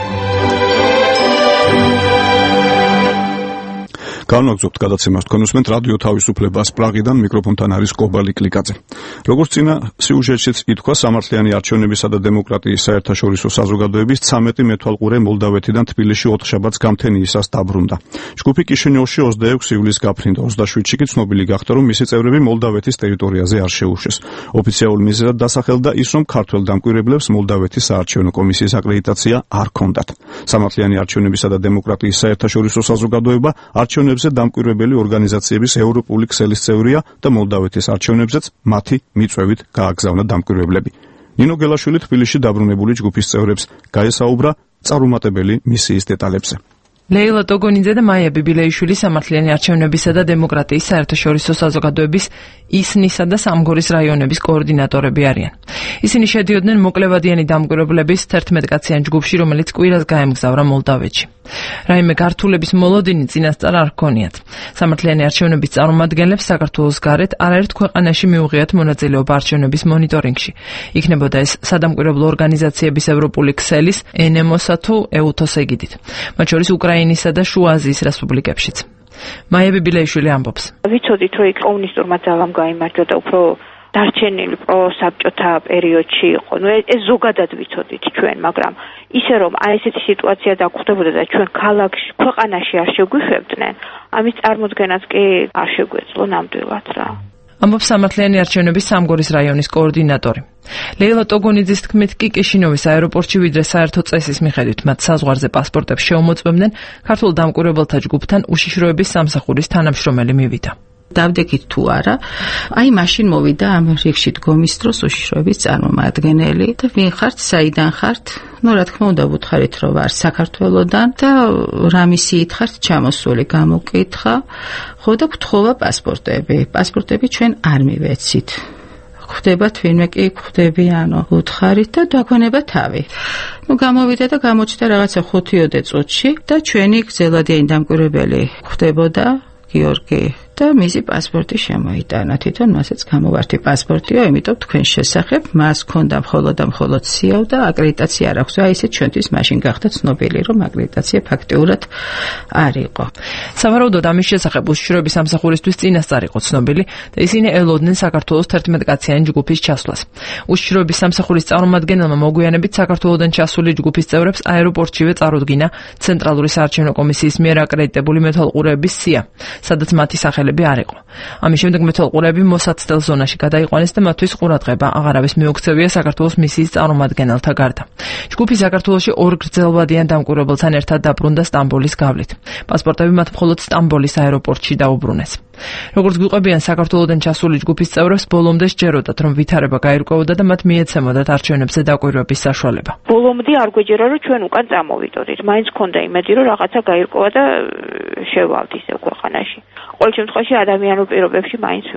განვაგრძობთ გადაცემას თქვენ უსმენთ რადიო თავისუფლებას პრაღიდან, მიკროფონთან არის კობალი კლიკაძე. როგორც წინა სიუჟეტშიც ითქვა, სამართლიანი არჩევნებისა და დემოკრატიის საერთაშორისო საზოგადოების 13 მეთვალყურე მოლდოვეთიდან თბილისში 4 შაბათს გამთენიისას დაბრუნდა. ჯგუფი კიშინიოვში 26 ივლისს გაფრინდა, 27-ში კი ცნობილი გახდა, რომ მისი წევრები მოლდოვეთის ტერიტორიაზე არ შეუშვეს. ოფიციალურ მიზეზად დასახელდა ის, რომ ქართველ დამკვირვებლებს მოლდოვეთის საარჩევნო კომისიის აკრედიტაცია არ ჰქონდათ. სამართლიანი არჩევნებისა და დემოკრატიის საერთაშორისო საზოგადოება არჩევნებს დამკვირვებელი ორგანიზაციების ევროპული ქსელის წევრია და მოლდოვეთის არჩევნებზეც მათი მიწვევით გააგზავნა დამკვირვებლები. ნინო გელაშვილი თბილისში დაბრუნებული ჯგუფის წევრებს გაესაუბრა წარუმატებელი მისიის დეტალებზე. ლეილა ტოგონიძე და მაია ბიბილეიშვილი სამართლიანი არჩევნებისა და დემოკრატიის საერთაშორისო საზოგადოების ისნისა და სამგორის რაიონების კოორდინატორები არიან. ისინი შედიოდნენ მოკლევადიანი დამკვირვებლების 11 კაციან ჯგუფში, რომელიც კვირას გაემგზავრა მოლდოვეთში. რაიმე გართულების მოლოდინი წინასწარ არ ჰქონიათ. სამართლიანი არჩევნების წარმომადგენლებს საქართველოს გარეთ არაერთ ქვეყანაში მიუღიათ მონაწილეობა არჩევნების მონიტორინგში. იქნებოდა ეს სადამკვირვებლო ორგანიზაციების ევროპული ქსელის, ენემოსა თუ ეუთოს ეგიდით. მათ შორის უკრაინისა და შუა აზიის რესპუბლიკებშიც. მაია ბიბილეიშვილი ამბობს. ვიცოდით, რომ იქ კომუნისტურმა ძალამ გაიმარჯვა და უფრო დარჩენილი პროსაბჭოთა პერიოდში იყო. ეს ზოგადად ვიცოდით ჩვენ, მაგრამ ისე რომ ესეთი სიტუაცია დაგხვდებოდა და ჩვენ ქალაქში, ქვეყანაში არ შეგვიშვებდნენ, ამის წარმოქმნას კი არ შეგვეძლო ნამდვილად რა. ამბობს სამართლიანი არჩევნების სამგორის რაიონის კოორდინატორი. ლეილა ტოგონიძის თქმით კი კიშინოვის აეროპორტში ვიდრე საერთო წესის მიხედვით მათ საზღვარზე პასპორტებს შეუმოწმებდნენ, ქართულ დამკვირვებელთა ჯგუფთან უშიშროების სამსახურის თანამშრომელი მივიდა. დავდექით თუ არა, მაშინ მოვიდა ამ რიგში დგომის დროს უშიშროების წარმომადგენელი და ვინ ხართ, საიდან ხართ? რა თქმა უნდა ვუთხარით, რომ ვარ საქართველოდან და რა მისიით ხართ ჩამოსული, გამოკითხა. ხო და გთხოვა პასპორტები. პასპორტები ჩვენ არ მივეცით. ხვდება თვინმე კი ხვდები, უთხარით და დაგვენება თავი. გამოვიდა და გამოჩნდა რაღაცა 5-10 წუთში და ჩვენი გზელადიანი დამკვირვებელი ხვდებოდა გიორგი და მისი პასპორტი შემოიტანა. თვითონ მასაც გამოვართი პასპორტიო, იმიტომ თქვენ შესახებ მას ქონდა მხოლოდ სიავ და აკრედიტაცია არ აქვს. ისე ჩვენთვის მაშინ გახდა ცნობილი, რომ აკრედიტაცია ფაქტიურად არ იყო. სავარაუდოდ ამის შესახებ უშიშროების სამსახურისთვის წინასწარ იყო ცნობილი და ისინი ელოდნენ საქართველოს 11 კაციანი ჯგუფის ჩასვლას. უშიშროების სამსახურის წარმომადგენელმა მოგვიანებით საქართველოდან ჩასული ჯგუფის წევრებს აეროპორტშივე წარუდგინა ცენტრალური საარჩევნო კომისიის მიერ აკრედიტებული მეთვალყურეების სია, სადაც მათი სახელები არ იყო. ამის შემდეგ მეთვალყურეები მოსაცდელ ზონაში გადაიყვანეს და მათთვის ყურადღება აღარავის მიუქცევია საქართველოს მისიის წარმომადგენელთა გარდა. ჯგუფი საქართველოში 2 გრძელვადიან დამკვირვებელთან ერთად დაბრუნდა სტამბოლის გავლით. პასპორტები მათ მხოლოდ სტამბოლის აეროპორტში დაუბრუნეს. როგორც გვიყვებიან, საქართველოდან ჩასული ჯგუფის წევრებს ბოლომდე სჯეროდათ, რომ ვითარება გაირკვევოდა და მათ მიეცემოდათ არჩევნებზე დაკვირვების საშუალება. ბოლომდე არ გვეჯერა, რომ ჩვენ უკან წამოვიდოდით. მაინც ქონდა იმედი, რომ რაღაცა გაირკვევა და შევალთ ისე ქვეყანაში. ყოველ შემთხვევაში ადამიანურ პირობებში მაინც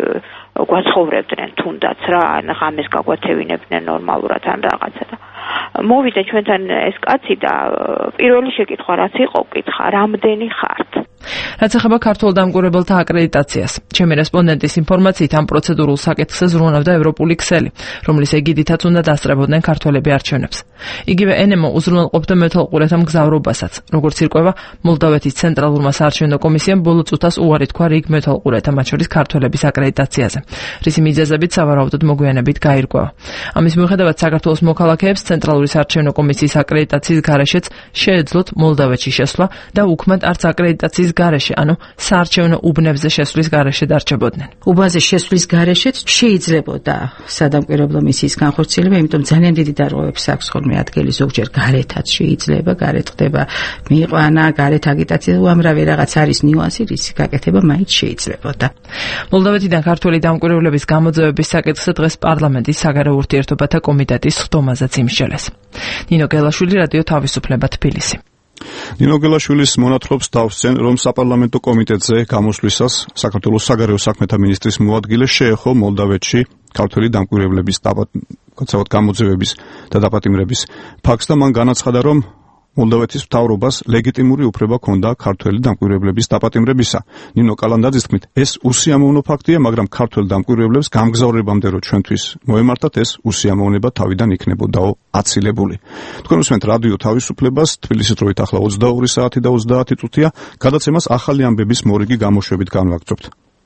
გვაცხოვრებდნენ თუნდაც რა, ღამეს გაგვათევინებდნენ ნორმალურად ან რაღაცა და მოვიდა ჩვენთან ეს კაცი და პირველი შეკითხვა რაც იყო, კითხა, რამდენი ხართ? რაც ეხება ქართულ დამკვირვებელთა აკრედიტაციას, ჩემი რესპონდენტის ინფორმაციით ამ პროცედურულ საკითხზე ზრუნავდა ევროპული ქსელი, რომლის ეგიდითაც უნდა დასწრებოდნენ ქართველები არჩევნებს. იგივე ენემო უზრუნველყოფდა მეთვალყურეთა მგზავრობასაც, როგორც ირკვევა, მოლდავეთის ცენტრალურმა საარჩევნო კომისიამ ბოლო წუთას უარი თქვა რიგ მეთვალყურეთა, მათ შორის ქართველების აკრედიტაციაზე, რისი მიზეზებით სავარაუდოდ მოგვიანებით გაირკვევა. ამის მიუხედავად საქართველოს მოქალაქეებს ცენტრალური საარჩევნო კომისიის აკრედიტაციის გარეშეც შეეძლოთ მოლდავეთში შესვლა და უქმად არც აკრედიტაციის გარეშე, ანუ საარჩევნო უბნებზე შესვლის გარეშე დარჩებოდნენ. უბანზე შესვლის გარეშეც შეიძლებოდა სადამკვირვებლო მისიის განხორციელება, იმიტომ ძალიან დიდი დარღვევებს აქვს ხოლმე ადგილი, ზოგჯერ გარეთაც შეიძლება, გარეთ ხდება მიიყვანა, გარეთ აგიტაცია, უამრავი რაღაც არის ნიუანსი, რისი გაკეთება მაინც შეიძლებოდა. მოლდავეთიდან ქართველი დამკვირვებლების გამოძევების საკითხზე დღეს პარლამენტის საგარეო ურთიერთობათა კომიტეტის ხდომაზეც იმსჯელეს. ნინო გელაშვილი, რადიო თავისუფლება, თბილისი. ნინო გელაშვილის მონათხრობს დავსცენ, რომ საპარლამენტო კომიტეტზე გამოსვლისას საქართველოს საგარეო საქმეთა მინისტრის მოადგილე შეეხო მოლდავეთში ქართველი დამკვირვებლების გამოძევების და დაპატიმრების ფაქტს და მან განაცხადა, რომ მოლდავეთის მთავრობას ლეგიტიმური უფლება ჰქონდა ქართველი დამკვირვებლების დაპატიმრებისა. ნინო კალანდაძის თქმით, ეს უსიამოვნო ფაქტია, მაგრამ ქართველ დამკვირვებლებს გამგზავრებამდე რო ჩვენთვის მოემართათ, ეს უსიამოვნება თავიდან იქნებოდაო აცილებული. თქვენ უსმენთ რადიო თავისუფლებას, თბილისის დროით ახლა 22 საათი და 30 წუთია, გადაცემას ახალი ამბების მორიგი გამოშვებით განვაგრძობთ.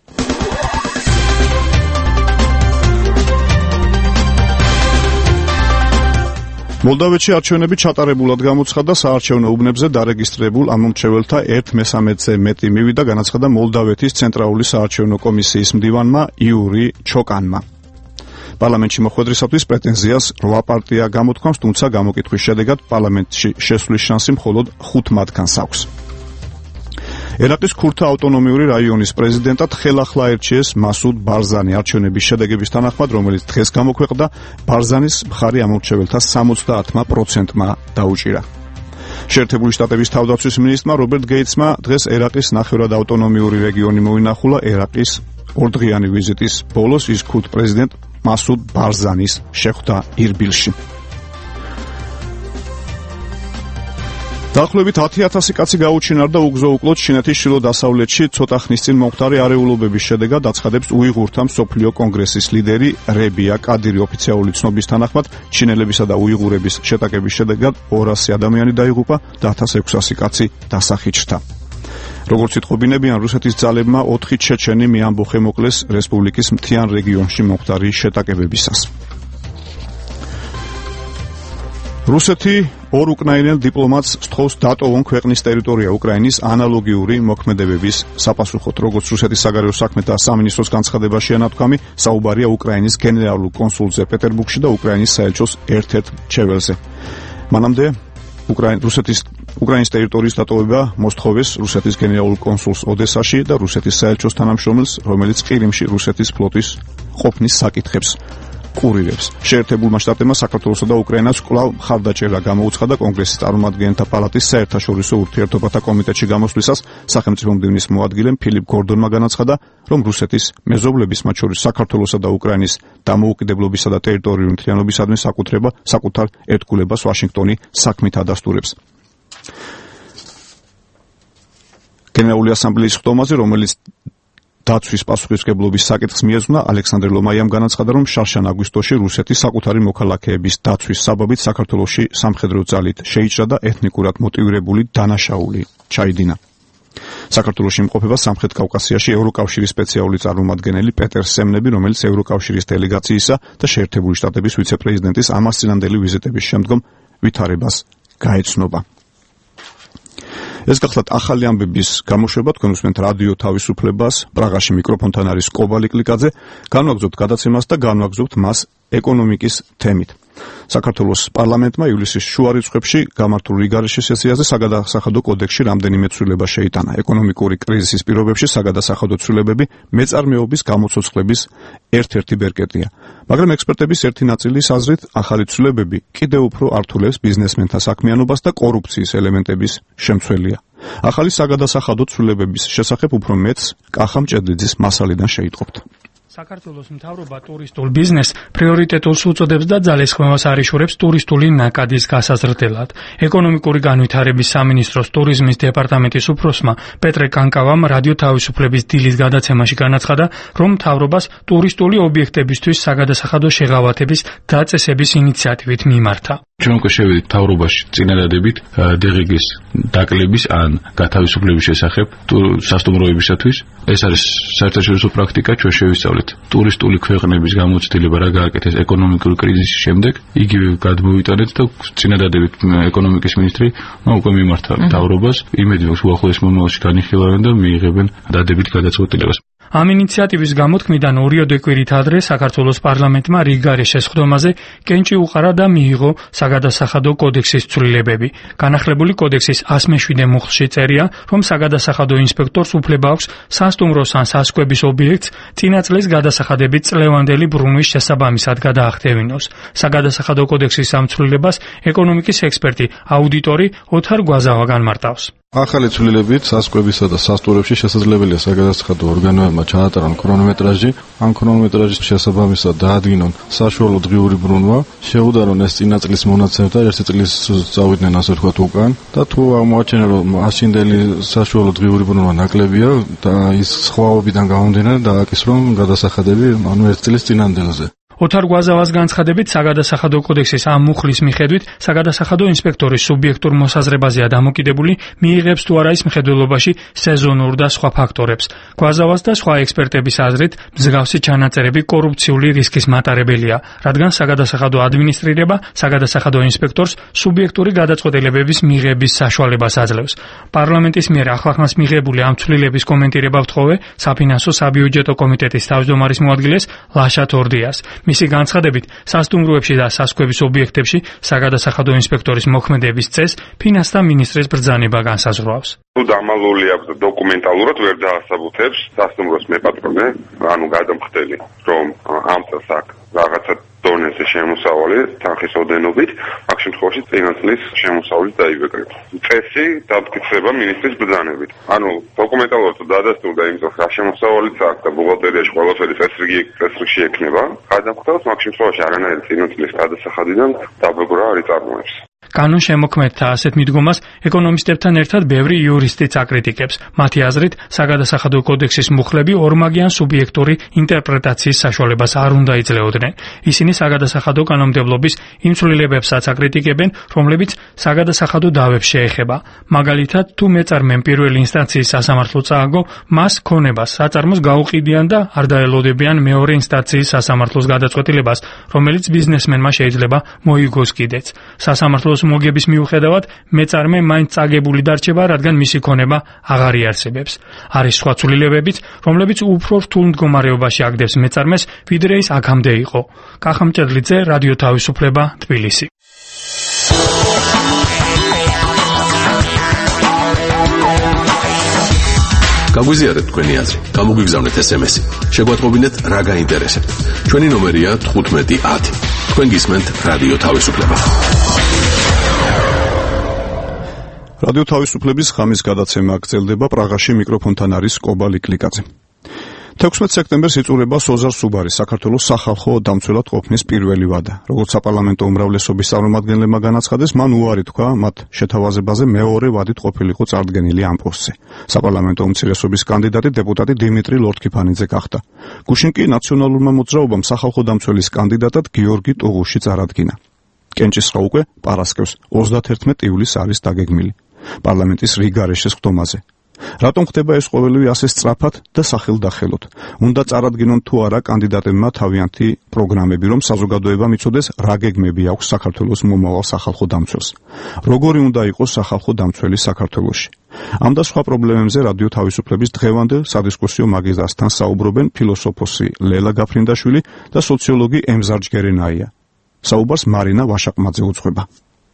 მოლდავეთში არჩევნები ჩატარებულად გამოცხადა, საარჩევნო უბნებზე დარეგისტრირებულ ამომრჩეველთა 1/13-ზე მეტი მივიდა, განაცხადა მოლდავეთის ცენტრალური საარჩევნო კომისიის მდივანმა იური ჩოკანმა. პარლამენტში მოხვედრისათვის პრეტენზიას 8 პარტია გამოთქვამს, თუმცა გამოკითხვის შედეგად პარლამენტში შესვლის შანსი მხოლოდ 5 მათგანს აქვს. ერაყის ქურთა ავტონომიური რაიონის პრეზიდენტად ხელახლა აირჩიეს მასუდ ბარზანი. არჩევნების შედეგების თანახმად, რომელიც დღეს გამოქვეყნდა, ბარზანის მხარი ამორჩეველთა 70%-მა დაუჭირა. შეერთებული შტატების თავდაცვის მინისტრმა რობერტ გეიტსმა დღეს ერაყის ნახევრად ავტონომიური რეგიონი მოინახულა. ერაყის ორდღიანი ვიზიტის ბოლოს ის ქურთ პრეზიდენტ მასუდ ბარზანის შეხვდა ირბილში. დაახლოებით 10,000 კაცი გაუჩინარდა უგზო-უკლოდ ჩინეთის ჩრდილო-დასავლეთში ცოტა ხნის წინ მომხდარი არეულობების შედეგად, აცხადებს უიღურთა მსოფლიო კონგრესის ლიდერი რებია კადირი. ოფიციალური ცნობის თანახმად, ჩინელებისა და უიღურების შეტაკების შედეგად 200 ადამიანი დაიღუპა და 1600 კაცი დასახით ჩრდა. როგორც იტყობინებიან, რუსეთის ძალებმა 4 ჩეჩენი მეამბოხე მოკლეს რესპუბლიკის მთიან რეგიონში მომხდარი შეტაკებებისას. რუსეთი ორ უკრაინელ დიპლომატს სთხოვს დატოვონ ქვეყნის ტერიტორია უკრაინის ანალოგიური მოქმედებების საპასუხოდ. როგორც რუსეთის საგარეო საქმეთა სამინისტროს განცხადებაში ანათქვამი, საუბარია უკრაინის გენერალურ კონსულზე პეტერბურგში და უკრაინის საელჩოს ერთ-ერთ მრჩეველზე. მანამდე უკრაინის ტერიტორიის დატოვება მოსთხოვეს რუსეთის გენერალურ კონსულს ოდესაში და რუსეთის საელჩოს თანამშრომელს, რომელიც ყირიმში რუსეთის ფლოტის ყოფნის საკითხებს კურირებს. შეერთებულმა შტატებმა საქართველოსა და უკრაინას კვლავ მხარდაჭერა გამოუცხადა კონგრესის წარმომადგენელთა პალატის საერთაშორისო ურთიერთობათა კომიტეტში გამოსვლისას. სახელმწიფო მდივნის მოადგილემ ფილიპ გორდონმა განაცხადა, რომ რუსეთის მეზობლების, მათ შორის საქართველოსა და უკრაინის დამოუკიდებლობისა და ტერიტორიული მთლიანობისადმი საკუთარ ერთგულებას ვაშინგტონი საქმით ადასტურებს. გენერალური ასამბლეის ხდომაზე, რომელიც დაცვის პასუხისმგებლობის საკითხს მიეძღვნა, ალექსანდრე ლომაიამ განაცხადა, რომ შარშან აგვისტოში რუსეთი საკუთარი მოქალაქეების დაცვის საბაბით საქართველოში სამხედრო ძალით შეიჭრა და ეთნიკურად მოტივირებული დანაშაული ჩაიდინა. საქართველოში იმყოფება სამხრეთ კავკასიაში ევროკავშირის სპეციალური წარმომადგენელი პეტერ სემნები, რომელიც ევროკავშირის დელეგაციისა და შეერთებული შტატების ვიცე-პრეზიდენტის ამასწინანდელი ვიზიტების შემდგომ ვითარებას გაეცნობა. ეს გახლავთ ახალი ამბების გამოშვება, თქვენ უსმენთ რადიო თავისუფლებას, პრაღაში მიკროფონთან არის კობალი კლიკაძე, განვაგრძობთ გადაცემას და განვაგრძობთ მას ეკონომიკის თემით. საქართველოს პარლამენტმა ივლისის შუა რიცხვებში გამართულ რიგარეშე სესიაზე საგადასახადო კოდექსში რამდენიმე ცვლილება შეიტანა. ეკონომიკური კრიზისის პირობებში საგადასახადო ცვლილებები მეწარმეობის გამოცოცხლების ერთ-ერთი ბერკეტია. მაგრამ ექსპერტების ერთი ნაწილის აზრით, ახალი ცვლილებები კიდევ უფრო ართულებს ბიზნესმენთა საქმიანობას და კორუფციის ელემენტების შემცველია. ახალი საგადასახადო ცვლილებების შესახებ უფრო მეტს კახა მჭედლიძის მასალიდან შეიტყობთ. საქართველოს მთავრობა ტურისტულ ბიზნესს პრიორიტეტულს უწოდებს და ძალისხმევას არიშურებს ტურისტული ნაკადის გასაზრდელად. ეკონომიკური განვითარების სამინისტროს ტურიზმის დეპარტამენტის უფროსმა პეტრე კანკავამ რადიო თავისუფლების დილის გადაცემაში განაცხადა, რომ მთავრობას ტურისტული ობიექტებისთვის საგადასახადო შეღავათების დაწესების ინიციატივით მიმართა. ჩვენ უკვე შევედით მთავრობაში წინადადებით დღგ-ის დაკლების ან გათავისუფლების შესახებ სასტუმროებისათვის. ეს არის საერთაშორისო პრაქტიკა, ჩვენ შევისწავლეთ ტურისტული ქვეყნების გამოცდილება რა გააკეთეს ეკონომიკური კრიზისის შემდეგ, იგივე გადმოვიტანეთ და წინადადებით ეკონომიკის მინისტრი უკვე მიმართა მთავრობას. იმედი მაქვს უახლოეს მომავალში განიხილავენ და მიიღებენ დადებით გადაწყვეტილებას. ამ ინიციატივის გამოთქმიდან 2 კვირით ადრე საქართველოს პარლამენტმა რიგგარეშე სხდომაზე კენჭი უყარა და მიიღო საგადასახადო კოდექსის ცვლილებები. განახლებული კოდექსის 107 მუხლში წერია, რომ საგადასახადო ინსპექტორს უფლება აქვს სასტუმროს ან სასკვების ობიექტს წინა წლის გადასახადებით წლევანდელი ბრუნვის შესაბამისად გადაახდევინოს. საგადასახადო კოდექსის ამ ცვლილებას ეკონომიკის ექსპერტი, აუდიტორი ოთარ გვაზავა განმარტავს. ახალი ცვლილებით სასკვებისა და სასტუმრებში შესაძლებელია საგადასახადო ორგანოებმა ჩაატარონ ქრონომეტრაჟი, ამ ქრონომეტრაჟის შესაბამისად დაადგინონ საშუალო დღიური ბრუნვა, შეუდარონ ეს წინა წლის მონაცემთა, ერთი წლის წავიდნენ ასე ვთქვათ უკან და თუ აღმოაჩენენ რომ მაშინდელი საშუალო დღიური ბრუნვა ნაკლებია და ის სხვაობიდან გამომდინარე დააკისრონ გადასახადები, ანუ ერთი წლის წინანდელზე. ოთარ გვაზავას განცხადებით საგადასახადო კოდექსის ამ მუხლის მიხედვით საგადასახადო ინსპექტორის სუბიექტურ მოსაზრებაზეა დამოკიდებული მიიღებს თუ არა ის მხედველობაში სეზონურ და სხვა ფაქტორებს. გვაზავას და სხვა ექსპერტების აზრით მსგავსი ჩანაწერები კორუფციული რისკის მატარებელია, რადგან საგადასახადო ადმინისტრირება საგადასახადო ინსპექტორს სუბიექტური გადაწყვეტილებების მიღების საშუალებას აძლევს. პარლამენტის მიერ ახლახანს მიღებული ამ ცვლილების კომენტირება ვთხოვე საფინანსო საბიუჯეტო კომიტეტის თავმჯდომარის მოადგილეს ლაშა თორდიას. მისი განცხადებით, სასტუმროებში და სასკვების ობიექტებში საგადასახადო ინსპექტორის მოქმედების წესს ფინანსთა მინისტრის ბრძანება განსაზღვრავს. თუ დამალული აქვს დოკუმენტალურად ვერ დაასაბუთებს სასტუმროს მეპატრონე, ანუ გადამხდელი, რომ ამ წელს აქ რაღაცა დონეზე შემოსავალი თანხის ოდენობით, აქ შემთხვევაში წინა წლის შემოსავლით დაიბეკრება. წესი დამტკიცება მინისტრის ბრძანებით. ანუ დოკუმენტალურად თუ დადასტურდა იმ წელს რა შემოსავალიც აქვს და ბუღალტერიაში ყველაფერი წესრიგში ექნება, გადამხდელს მაგ შემთხვევაში არანაირი წინა წლის გადასახადიდან დაბეგრა არ იწარმოებს. კანონ შემოქმედთა ასეთ მიდგომას ეკონომისტებთან ერთად ბევრი იურისტიც აკრიტიკებს. მათი აზრით, საგადასახადო კოდექსის მუხლები ორმაგიან სუბიექტური ინტერპრეტაციის საშუალებას არ უნდა იძლეოდნენ. ისინი საგადასახადო კანონმდებლობის იმ ცვლილებებსაც აკრიტიკებენ, რომლებიც საგადასახადო დავებს შეეხება. მაგალითად, თუ მეწარმემ პირველი ინსტანციის სასამართლო წააგო, მას ქონებას საწარმოს გაუყიდიან და არ დაელოდებიან მეორე ინსტანციის სასამართლოს გადაწყვეტილებას, რომელიც ბიზნესმენმა შეიძლება მოიგოს კიდეც. სასამართლოს მოგების მიუხედავად მეწარმე მაინც წაგებული დარჩება, რადგან მისი ქონება აღარ იარსებებს. არის სხვა ცვლილებებიც, რომლებიც უფრო რთულ მდგომარეობაში აგდებს მეწარმეს, ვიდრე ის აქამდე იყო. კახამჭედლიძე, რადიო თავისუფლება, თბილისი. გაგვიზიარეთ თქვენი აზრი, გამოგვიგზავნეთ SMS-ი. შეგვატყობინეთ რა გაინტერესებთ. ჩვენი ნომერია 1510. თქვენ გისმენთ რადიო თავისუფლება. რადიო თავისუფლების ხამის გადაცემა გრძელდება. პრაღაში მიკროფონთან არის კობალი კლიკაძე. 16 სექტემბერს იწურება სოზარ სუბარის საქართველოს სახალხო დამცველად ყოფნის პირველი ვადა. როგორც საპარლამენტო უმრავლესობის წარმომადგენლებმა განაცხადეს, მან უარი თქვა მათ შეთავაზებაზე მეორე ვადით ყოფილიყო წარდგენილი ამ პოსტზე. საპარლამენტო უმცირესობის კანდიდატი დეპუტატი დიმიტრი ლორთქიფანიძე გახდა. გუშინ კი ნაციონალურმა მოძრაობამ სახალხო დამცველის კანდიდატად გიორგი ტუღუში წარადგინა. კენჭისყრა უკვე პარასკევს 31 ივლისს არის დაგეგმილი პარლამენტის რიგგარეშე სხდომაზე. რატომ ხდება ეს ყოველივე ასე სწრაფად და სახელდახელოდ? უნდა წარადგინონ თუ არა კანდიდატებმა თავიანთი პროგრამები, რომ საზოგადოებამ იცოდეს რა გეგმები აქვს საქართველოს მომავალ სახალხო დამცველს. როგორი უნდა იყოს სახალხო დამცველი საქართველოში? ამ და სხვა პრობლემებზე რადიო თავისუფლების დღევანდელ სადისკუსიო მაგისტრასთან საუბრობენ ფილოსოფოსი ლელა გაფრინდაშვილი და სოციოლოგი ემზარ ჯგერენაია. საუბარს მარინა ვაშაყმაძე უძღვება.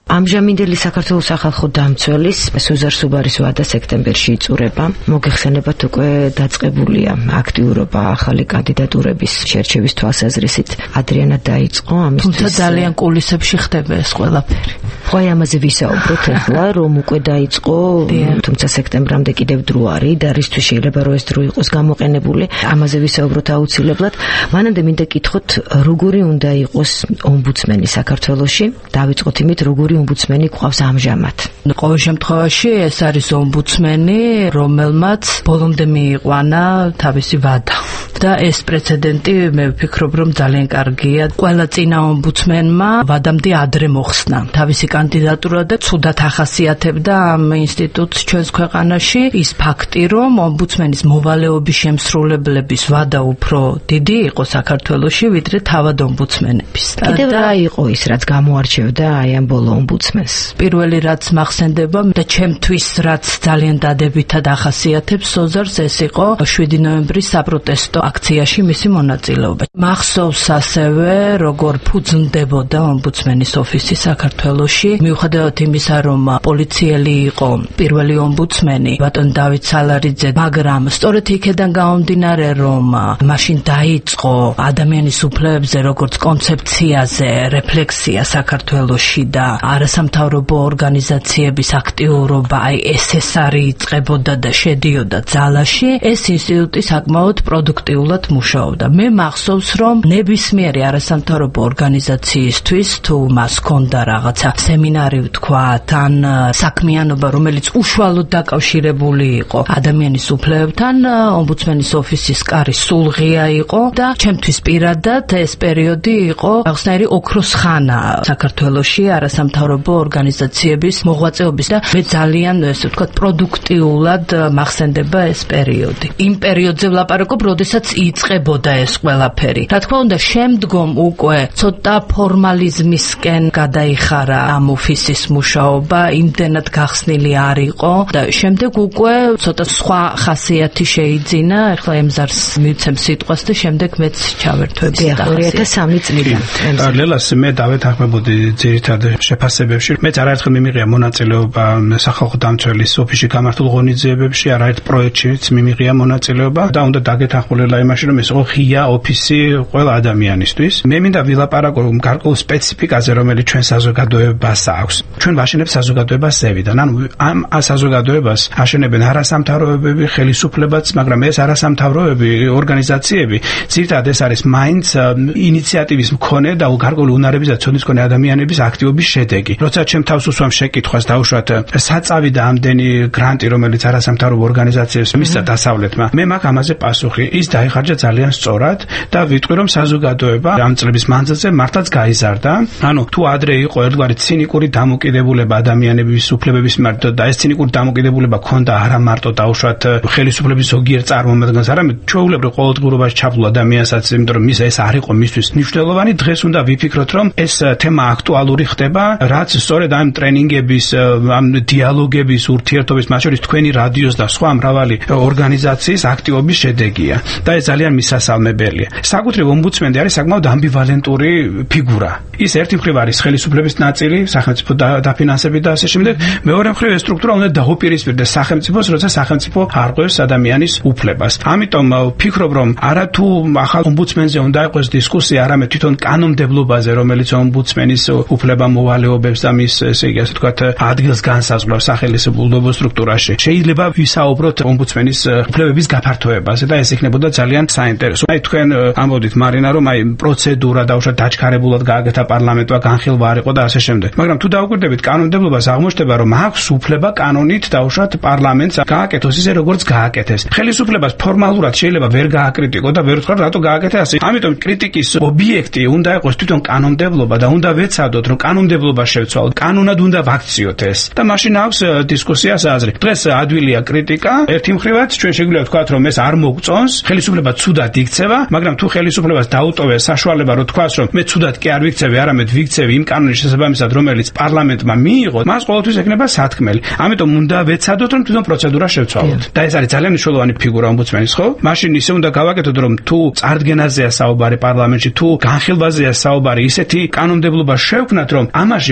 ამჟამინდელი საქართველოს სახალხო დამცველის სუზარ სუბარის ვადა სექტემბერში იწურება. მოგეხსენებათ უკვე დაწყებულია აქტიურობა ახალი კანდიდატურების შერჩევის თვალსაზრისით. ადრიანა დაიწყო ამისთვის. თუმცა ძალიან კულისებში ხდება ეს ყველაფერი. ხო, ამაზე ვისაუბროთ ახლა, რომ უკვე დაიწყო, თუმცა სექტემბრამდე კიდევ დრო არის და რისთვის შეიძლება რომ ეს დრო იყოს გამოყენებული. ამაზე ვისაუბროთ აუცილებლად. მანამდე მინდა გითხოთ, როგორი უნდა იყოს ომბუდსმენი საქართველოში? დავიწყოთ იმით, როგორი ომბუდსმენი გვყავს ამჟამად. ყოველ შემთხვევაში ეს არის ომბუდსმენი, რომელმაც ბოლომდე მიიყვანა თავისი ვადა. და ეს პრეცედენტი მე ვფიქრობ, რომ ძალიან კარგია. ყველა წინა ომბუდსმენმა ვადამდე ადრე მოხსნა თავისი კანდიდატურა და ცუდად ახასიათებდა ამ ინსტიტუტს ჩვენს ქვეყანაში ის ფაქტი, რომ ომბუდსმენის მოვალეობის შემსრულებლების ვადა უფრო დიდი იყო საქართველოში, ვიდრე თავად ომბუდსმენების. კიდევ რა იყო ის, რაც გამოარჩევდა აი ამ ბოლო ომბუდსმენს? პირველი რაც მახსენდება და ჩემთვის რაც ძალიან დადებითად ახასიათებს სოზარს, ეს იყო 7 ნოემბრის საპროტესტო აქციაში მისი მონაწილეობა. მახსოვს ასევე როგორ ფუძნდებოდა ომბუდსმენის ოფისი საქართველოში, მიუხედავად იმისა, რომ პოლიციელი იყო პირველი ომბუდსმენი ბატონ დავით სალარიძე, მაგრამ სწორედ იქედან გამომდინარე, რომ მაშინ დაიწყო ადამიანის უფლებებზე როგორც კონცეფციაზე რეფლექსია საქართველოში და არასამთავრობო ორგანიზაციების აქტიურობა, აი ეს არის იწყებოდა და შედიოდა ძალაში, ეს ინსტიტუტი საკმაოდ პროდუქტიულად მუშაობდა. მე მახსოვს, რომ ნებისმიერი არასამთავრობო ორგანიზაციისთვის თუ მას ჰქონდა რაღაცა სემინარი ვთქვათ, ან საქმიანობა, რომელიც უშუალოდ დაკავშირებული იყო ადამიანის უფლებებთან, ომბუდსმენის ოფისის კარი სულღია იყო და ჩემთვის პირადად ეს პერიოდი იყო აღსნაირი ოქროს ხანა საქართველოში არასამთავრობო ორგანიზაციების მოღვაწეობის და მე ძალიან ესე ვთქვათ პროდუქტიულად მახსენდება ეს პერიოდი. იმ პერიოდზე ვლაპარაკობ, როდესაც იწყებოდა ეს ყველაფერი. რა თქმა უნდა, შემდგომ უკვე ცოტა ფორმალიზმისკენ გადაიხარა ამ ოფისის მუშაობა, იმდენად გახსნილი არ იყო და შემდეგ უკვე ცოტა სხვა ხასიათი შეიძინა. ახლა ემზარს მივცემ სიტყვას და შემდეგ მეც ჩავერთვები 2003 წლიდან. ლელას მე დავეთანხმებოდი ძირითად შეფასებებში. მეც არაერთხელ მიმიღია მონაწილეობა სახალხო დამცველის ოფისში გამართულ ღონისძიებებში, არაერთ პროექტშიც მიმიღია მონაწილეობა და უნდა დაგეთანხმულელა იმაში, რომ ეს ღია ოფისი ყველა ადამიანისთვის. მე მინდა ვილაპარაკო გარკვეულ სპეციფიკაზე, რომელიც ჩვენ საზოგადოებას აქვს. ჩვენ ვაშენებთ საზოგადოებას ზევიდან. ანუ ამ საზოგადოებას აშენებენ არასამთავრობოები, ხელისუფლებაც, მაგრამ ეს არასამთავრობოები, ორგანიზაციები, ძირითადად ეს არის მაინც ინიციატივის მქონე და გარკვეული უნარების და ცოდნის მქონე ადამიანების აქტივობის შედეგი. როცა ჩემ თავს უსვამ შეკითხვას დაუშვათ საწავიდა ამდენი გრანტი, რომელიც არასამთავრობო ორგანიზაციებს მისცა დასავლეთმა, მე მაქვს ამაზე პასუხი. ის დაიხარჯა ძალიან სწორად და ვიტყვი, რომ საზოგადოება ამ წლების მანძილზე მართლაც გაიზარდა. ანუ თუ ადრე იყო ერთგვარი ცინიკური დამოკიდებულება ადამიანების უფლებების მიმართ და ეს ცინიკური დამოკიდებულება ქონდა არა მარტო დაუშვათ ხელისუფლების ზოგიერთ წარმომადგენლს, არამედ ჩვეულებრივ ყოველდღიურობაში ჩაბლულ ადამიანსაც, იმიტომ რომ ეს არ იყო მისთვის მნიშვნელოვანი. დღეს უნდა ვიფიქროთ, რომ ეს თემა აქტუალური ხდება, რაც სწორედ ამ ტრენინგების, ამ დიალოგების, ურთიერთობის, მათ შორის თქვენი რადიოს და სხვა მრავალი ორგანიზაციის აქტივობის შედეგია და ეს ძალიან მისასალმებელია. საკუთრივ ომბუდსმენი არის საკმაოდ ამბივალენტური ფიგურა. ის ერთი მხრივ არის ხელისუფლების ნაწილი, სახელმწიფო დაფინანსებით და ასე შემდეგ. მეორე მხრივ ეს სტრუქტურა უნდა დაუპირისპირდეს სახელმწიფოს, როცა სახელმწიფო არღვევს ადამიანის უფლებას. ამიტომ ვფიქრობ, რომ არა თუ ახალ ომბუდსმენზე უნდა იყოს დისკუსია, არამედ თვითონ კანონმდებლობაზე, რომელიც ომბუდსმენის უფლება მოვალეობებს და მის ესე იგი ასე ვთქვათ ადგილს განსაზღვრავს სახელმწიფო სტრუქტურაში. შეიძლება ვისაუბროთ ომბუდსმენის უფლებების გაფართოებაზე და ეს იქნებოდა ძალიან საინტერესო. აი თქვენ ამბობთ მარინა, რომ აი პროცედურა დაუშვათ დაჩქარებულად გააკეთა პარლამენტმა, განხილვა არ იყო და ასე შემდეგ. მაგრამ თუ დავუკვირდებით კანონმდებლობას, აღმოჩნდება, რომ აქვს უფლება კანონით დაუშვათ პარლამენტს გააკეთოს ისე როგორც გააკეთეს. ხელისუფლებას ფორმალურად შეიძლება ვერ გააკრიტიკო და ვერ ვთქვა რატო გააკეთა ასე. ამიტომ კრიტიკის ობიექტი უნდა იყოს თვითონ კანონმდებლობა და უნდა ვეცადოთ, რომ კანონმდებლობა შევცვალოთ, კანონად უნდა ვაქციოთ ეს. და მაშინ აქვს დისკუსიას აზრი. დღეს ადვილია კრიტიკა, ერთი მხრივაც ჩვენ შეგვიძლია ვთქვათ, რომ ეს არ მოგწონს, ხელისუფლება ცუდად იქცევა, მაგრამ თუ ხელისუფლებას დაუტოვეს საშუალება, რომ თქვას, რომ მე ცუდად კი არ ვიქცევი, არამედ ვიქცევი იმ კანონის შესაბამისად, რომელიც პარლამენტმა მიიღო, მას ყოველთვის ექნება სათქმელი. ამიტომ უნდა ვეცადოთ, რომ თვითონ პროცედურა შევცვალოთ. და ეს არის ძალიან მნიშვნელოვანი ფიგურა ომბუდსმენის, ხო? მაშინ ისე უნდა გავაკეთოთ, რომ თუ წარდგენაზეა საუბარი პარლამენტში, თუ განხილვაზეა საუბარი, ისეთი კანონმდებლობა შევქმნათ, რომ ამაში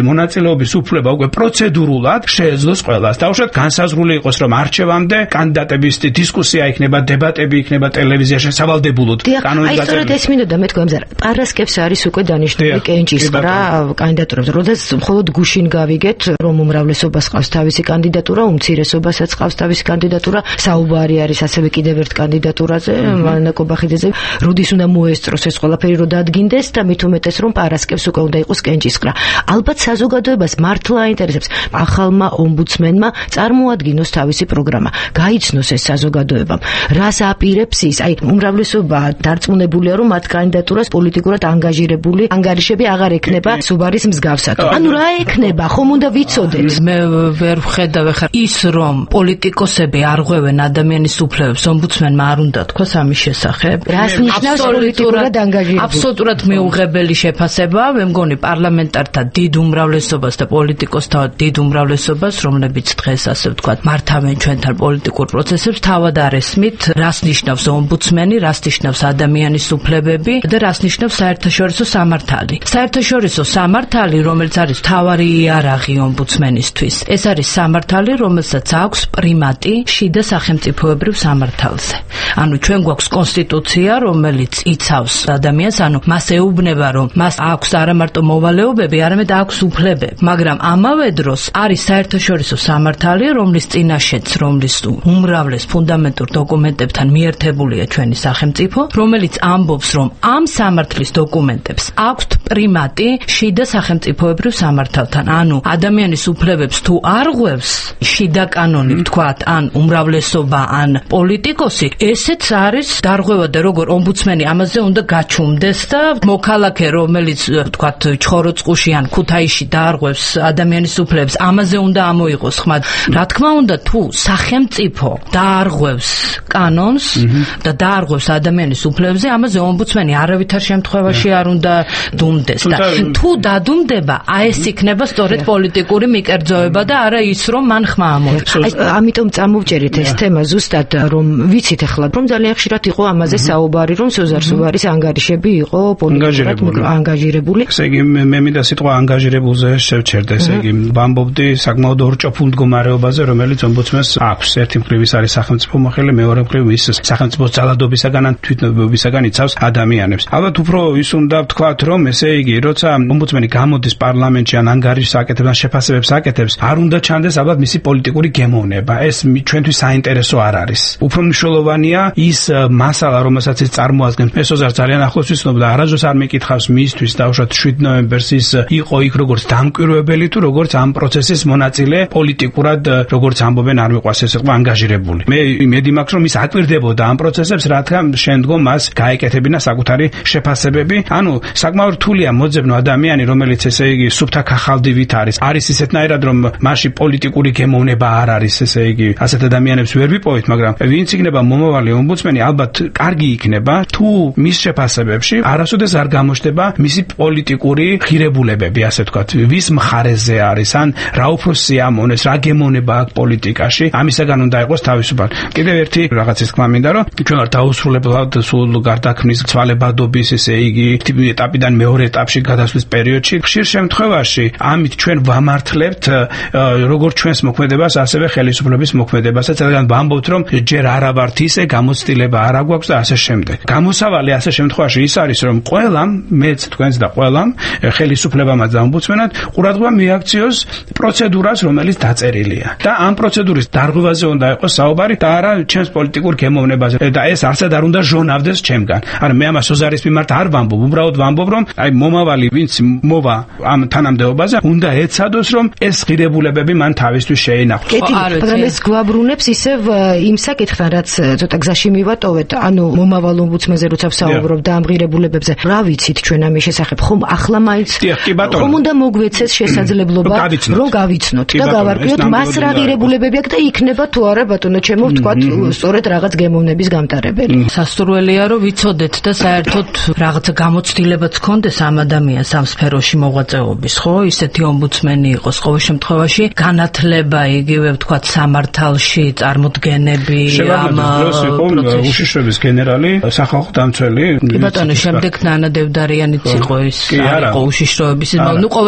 მონაწილეობის უფლება უკვე პროცედურულად შეეძლოს ყველას. დაუშვათ განსაზღვრული იყოს, რომ არჩევამდე კანდიდატების დისკუსია იქნება, დებატები იქნება ტელევიზიაში სავალდებულოდ. კანონის გაწევრება. აი სწორედ ეს მინდოდა მეთქვა ამზარ. პარასკევს არის უკვე დანიშნული კენჭისყრა კანდიდატურებზე. როდესაც მხოლოდ გუშინ გავიგეთ, რომ უმრავლესობას ყავს თავისი კანდიდატურა, უმცირესობასაც ყავს თავისი კანდიდატურა, საუბარი არის ასევე კიდევ ერთ კანდიდატურაზე, მალნა კობახიძეზე. როდის უნდა მოესწროს ეს ყველაფერი, რომ დადგინდეს და მით უმეტეს რომ პარასკევს უკვე უნდა იყოს კენჭისყრა. ალბათ საზოგადოებას მართლა აინტერესებს ახალმა ომბუდსმენმა წარმოადგინოს თავისი პროგრამა, გაიცნოს ეს საზოგადოებამ. რას აპირებს ის? აი უმრავლესობა დარწმუნებულია, რომ მათ კანდიდატურას პოლიტიკურად ანგაჟირებული ანგარიშები აღარ ექნება სუბარის მსგავსად. ანუ რა ექნება? ხომ უნდა ვიცოდეთ? მე ვერ ვხედავ ხარ ის რომ პოლიტიკოსები არღვევენ ადამიანის უფლებებს, ომბუდსმენმა არ უნდა თქვას ამის შესახებ. რას ნიშნავს პოლიტიკურად ანგაჟირებული? აბსოლუტურად მიუღებელი შეფასება, მე მგონი პარლამენტართა დიდ უმრავლესობას და პოლიტიკოსთა დიდ უმრავლესობას, რომლებიც დღეს ასე ვთქვათ, მართავენ ჩვენთან პოლიტიკურ პროცესებს, თავად არ ესმით, რას ნიშნავს ომბუდსმენი, რას ნიშნავს ადამიანის უფლებები და რას ნიშნავს საერთაშორისო სამართალი. საერთაშორისო სამართალი, რომელიც არის მთავარი იარაღი ომბუდსმენისთვის, ეს არის სამართალი, რომელსაც აქვს პრიმატი შიდა სახელმწიფოებრივ სამართალზე. ანუ ჩვენ გვაქვს კონსტიტუცია, რომელიც იცავს ადამიანს, ანუ მას ეუბნება, რომ მას აქვს არა მარტო მოვალეობები, არამედ აქვს უფლებები. მაგრამ ამავე დროს არის საერთაშორისო სამართალი, რომლის წინაშეც, რომლის უმრავლეს ფუნდამენტურ დოკუმენტებთან მიერთებულია ჩვენი სახელმწიფო, რომელიც ამბობს, რომ ამ სამართლის დოკუმენტებს აქვთ პრიმატი შიდა სახელმწიფოებრივ სამართალთან. ანუ ადამიანის უფლებებს თუ არღვევს შიდა კანონი, ვთქვათ, ან უმრავლესობა, ან პოლიტიკოსი, ესეც არის დარღვევა და როგორ ომბუდსმენი ამაზე უნდა გაჩუმდეს და მოქალაქე, რომელიც ვთქვათ, ჩხოროწყუში ან ქუთაისში დაარღვევს ადამიანის უფლებებს, ამაზე უნდა ამოიღოს ხმა. რა თქმა უნდა, თუ სახელმწიფო დაარღვევს კანონს და დაარღვევს ადამიანის უფლებებზე, ამაზე ომბუდსმენი არავითარ შემთხვევაში არ უნდა დუმდეს და თუ დადუმდება, აი ეს იქნება სწორედ პოლიტიკური მიკერძოება და არა ის, რომ მან ხმა ამოიღოს. ამიტომ წამოვჭერით ეს თემა ზუსტად, რომ ვიცით ახლა, რომ ძალიან ხშირად იყო ამაზე საუბარი, რომ სოზარ სუბარის ანგარიშები იყო პოლიტიკურად ანგაჟირებული. ესე იგი მე მინდა სიტყვა ანგაჟირებულზე შევჩერდე, ესე იგი ვამბობდი საკმაოდ ორჭოფულ მდგომარეობაზე, რომელიც ომბუდსმენს აქვს. ერთი მხრივ ის არის სახელმწიფო მოხელე, მეორე მხრივ ის სახელმწიფოს ძალადობისაგან ან თვითნებობისაგან იცავს ადამიანებს. ალბათ უფრო ის უნდა ვთქვათ, რომ ესე იგი, როცა ომბუდსმენი გამოდის პარლამენტში ან ანგარიშს აკეთებს, ან შეფასებებს აკეთებს, არ უნდა ჩანდეს ალბათ მისი პოლიტიკური გემოვნება. ეს ჩვენთვის საინტერესო არ არის. უფრო მნიშვნელოვანია ის მასალა, რომელსაც ის წარმოადგენს. მე სოზარ ძალიან ახლოს ვიცნობ და არასდროს არ მეკითხავს მისთვის დაუშვათ 7 ნოემბერს ის იყო იქ როგორც დამკვირვებელი თუ როგორც ამ პროცესის მონაწილე პოლიტიკურად როგორც ამბობენ არ მიყვას ეს იყო ანგაჟირებული. მე იმედი მაქვს რომ ის აკვირდებოდა ამ პროცესებს, რადგან შემდგომ მას გაეკეთებინა საკუთარი შეფასებები. ანუ საკმაოდ რთულია მოძებნო ადამიანი, რომელიც ესე იგი სუფთა ქახალდივით არის ისეთნაირად რომ მასში პოლიტიკური გემოვნება არ არის, ესე იგი ასეთ ადამიანებს ვერ ვიპოვეთ, მაგრამ ვინც იქნება მომავალი ომბუდსმენი, ალბათ კარგი იქნება თუ მის შეფასებებში არასოდეს არ გამოჩნდება მისი პოლიტიკური ღირებულებები, ასე ვთქვათ, ვის მხარეზე არის, ან რა უფრო სიამოვნეს, რა გემოვნება აქვს პოლიტიკაში, ამისაგან უნდა იყოს თავისუფალი. კიდევ ერთი რაღაცის თქმა მინდა, რომ ჩვენ არ დაუსრულებლად სულ გარდაქმნის ცვალებადობის, ესე იგი, ეტაპიდან მეორე ეტაპში გადასვლის პერიოდში, ხშირ შემთხვევაში ამით ჩვენ ვამართლებთ როგორც ჩვენს მოქმედებას, ასევე ხელისუფლების მოქმედებასაც, რადგან ვამბობთ, რომ ჯერ არა ვართ ისე, გამოცდილება არ აქვს და ასე შემდეგ. გამოსავალი ასე შემთხვევაში ის არის, რომ ყველამ, მეც თქვენს და ყველამ, ხელისუფლებამაც და ომბუდსმენად ყურადღება მიაქციოს პროცედურას, რომელიც დაწერილია. და ამ პროცედურის დარღვევაზე უნდა იყოს საუბარი და არა ჩემს პოლიტიკურ გემოვნებაზე. და ეს არცად არ უნდა ჟონავდეს ჩემგან. არა, მე ამას ოზარის მიმართ არ ვამბობ, უბრალოდ ვამბობ, რომ აი მომავალი ვინც მოვა ამ თანამდებობაზე, უნდა ეცადოს, რომ ეს ღირებულებები მან თავისთვის შეინახოს. მაგრამ ეს გვაბრუნებს ისევ იმ საკითხთან, რაც ცოტა გზაში მივატოვეთ, ანუ მომავალ ომბუდსმენზე როცა ვსაუბრობ და ამ ღირებულებებზე, რა ვიცით ჩვენ ამის შესახებ? ხომ ახლა მაინც ხომ უნდა მოგვეცეს შესაძლებლობა, რომ გავიცნოთ და გავარკვიოთ მას რა ღირებულებები აქვს და იქნება თუ არა ბატონო ჩემო ვთქვათ, სწორედ რაღაც გემოვნების გამტარებელი. სასურველია რომ ვიცოდეთ და საერთოდ რაღაცა გამოცდილებაც გქონდეს ამ ადამიანს ამ სფეროში მოღვაწეობის, ხო? ისეთი ომბუდსმენი იყოს ყოველ შემთხვევაში, განათლება იგივე ვთქვათ სამართალში, წარმოდგენები ამ პროცესში. უშიშროების გენერალი, სახალხო დამცველი. კი ბატონო, შემდეგ ნანა დევდარიანიც იყო ის, იყო უშიშროების, ну ყოველ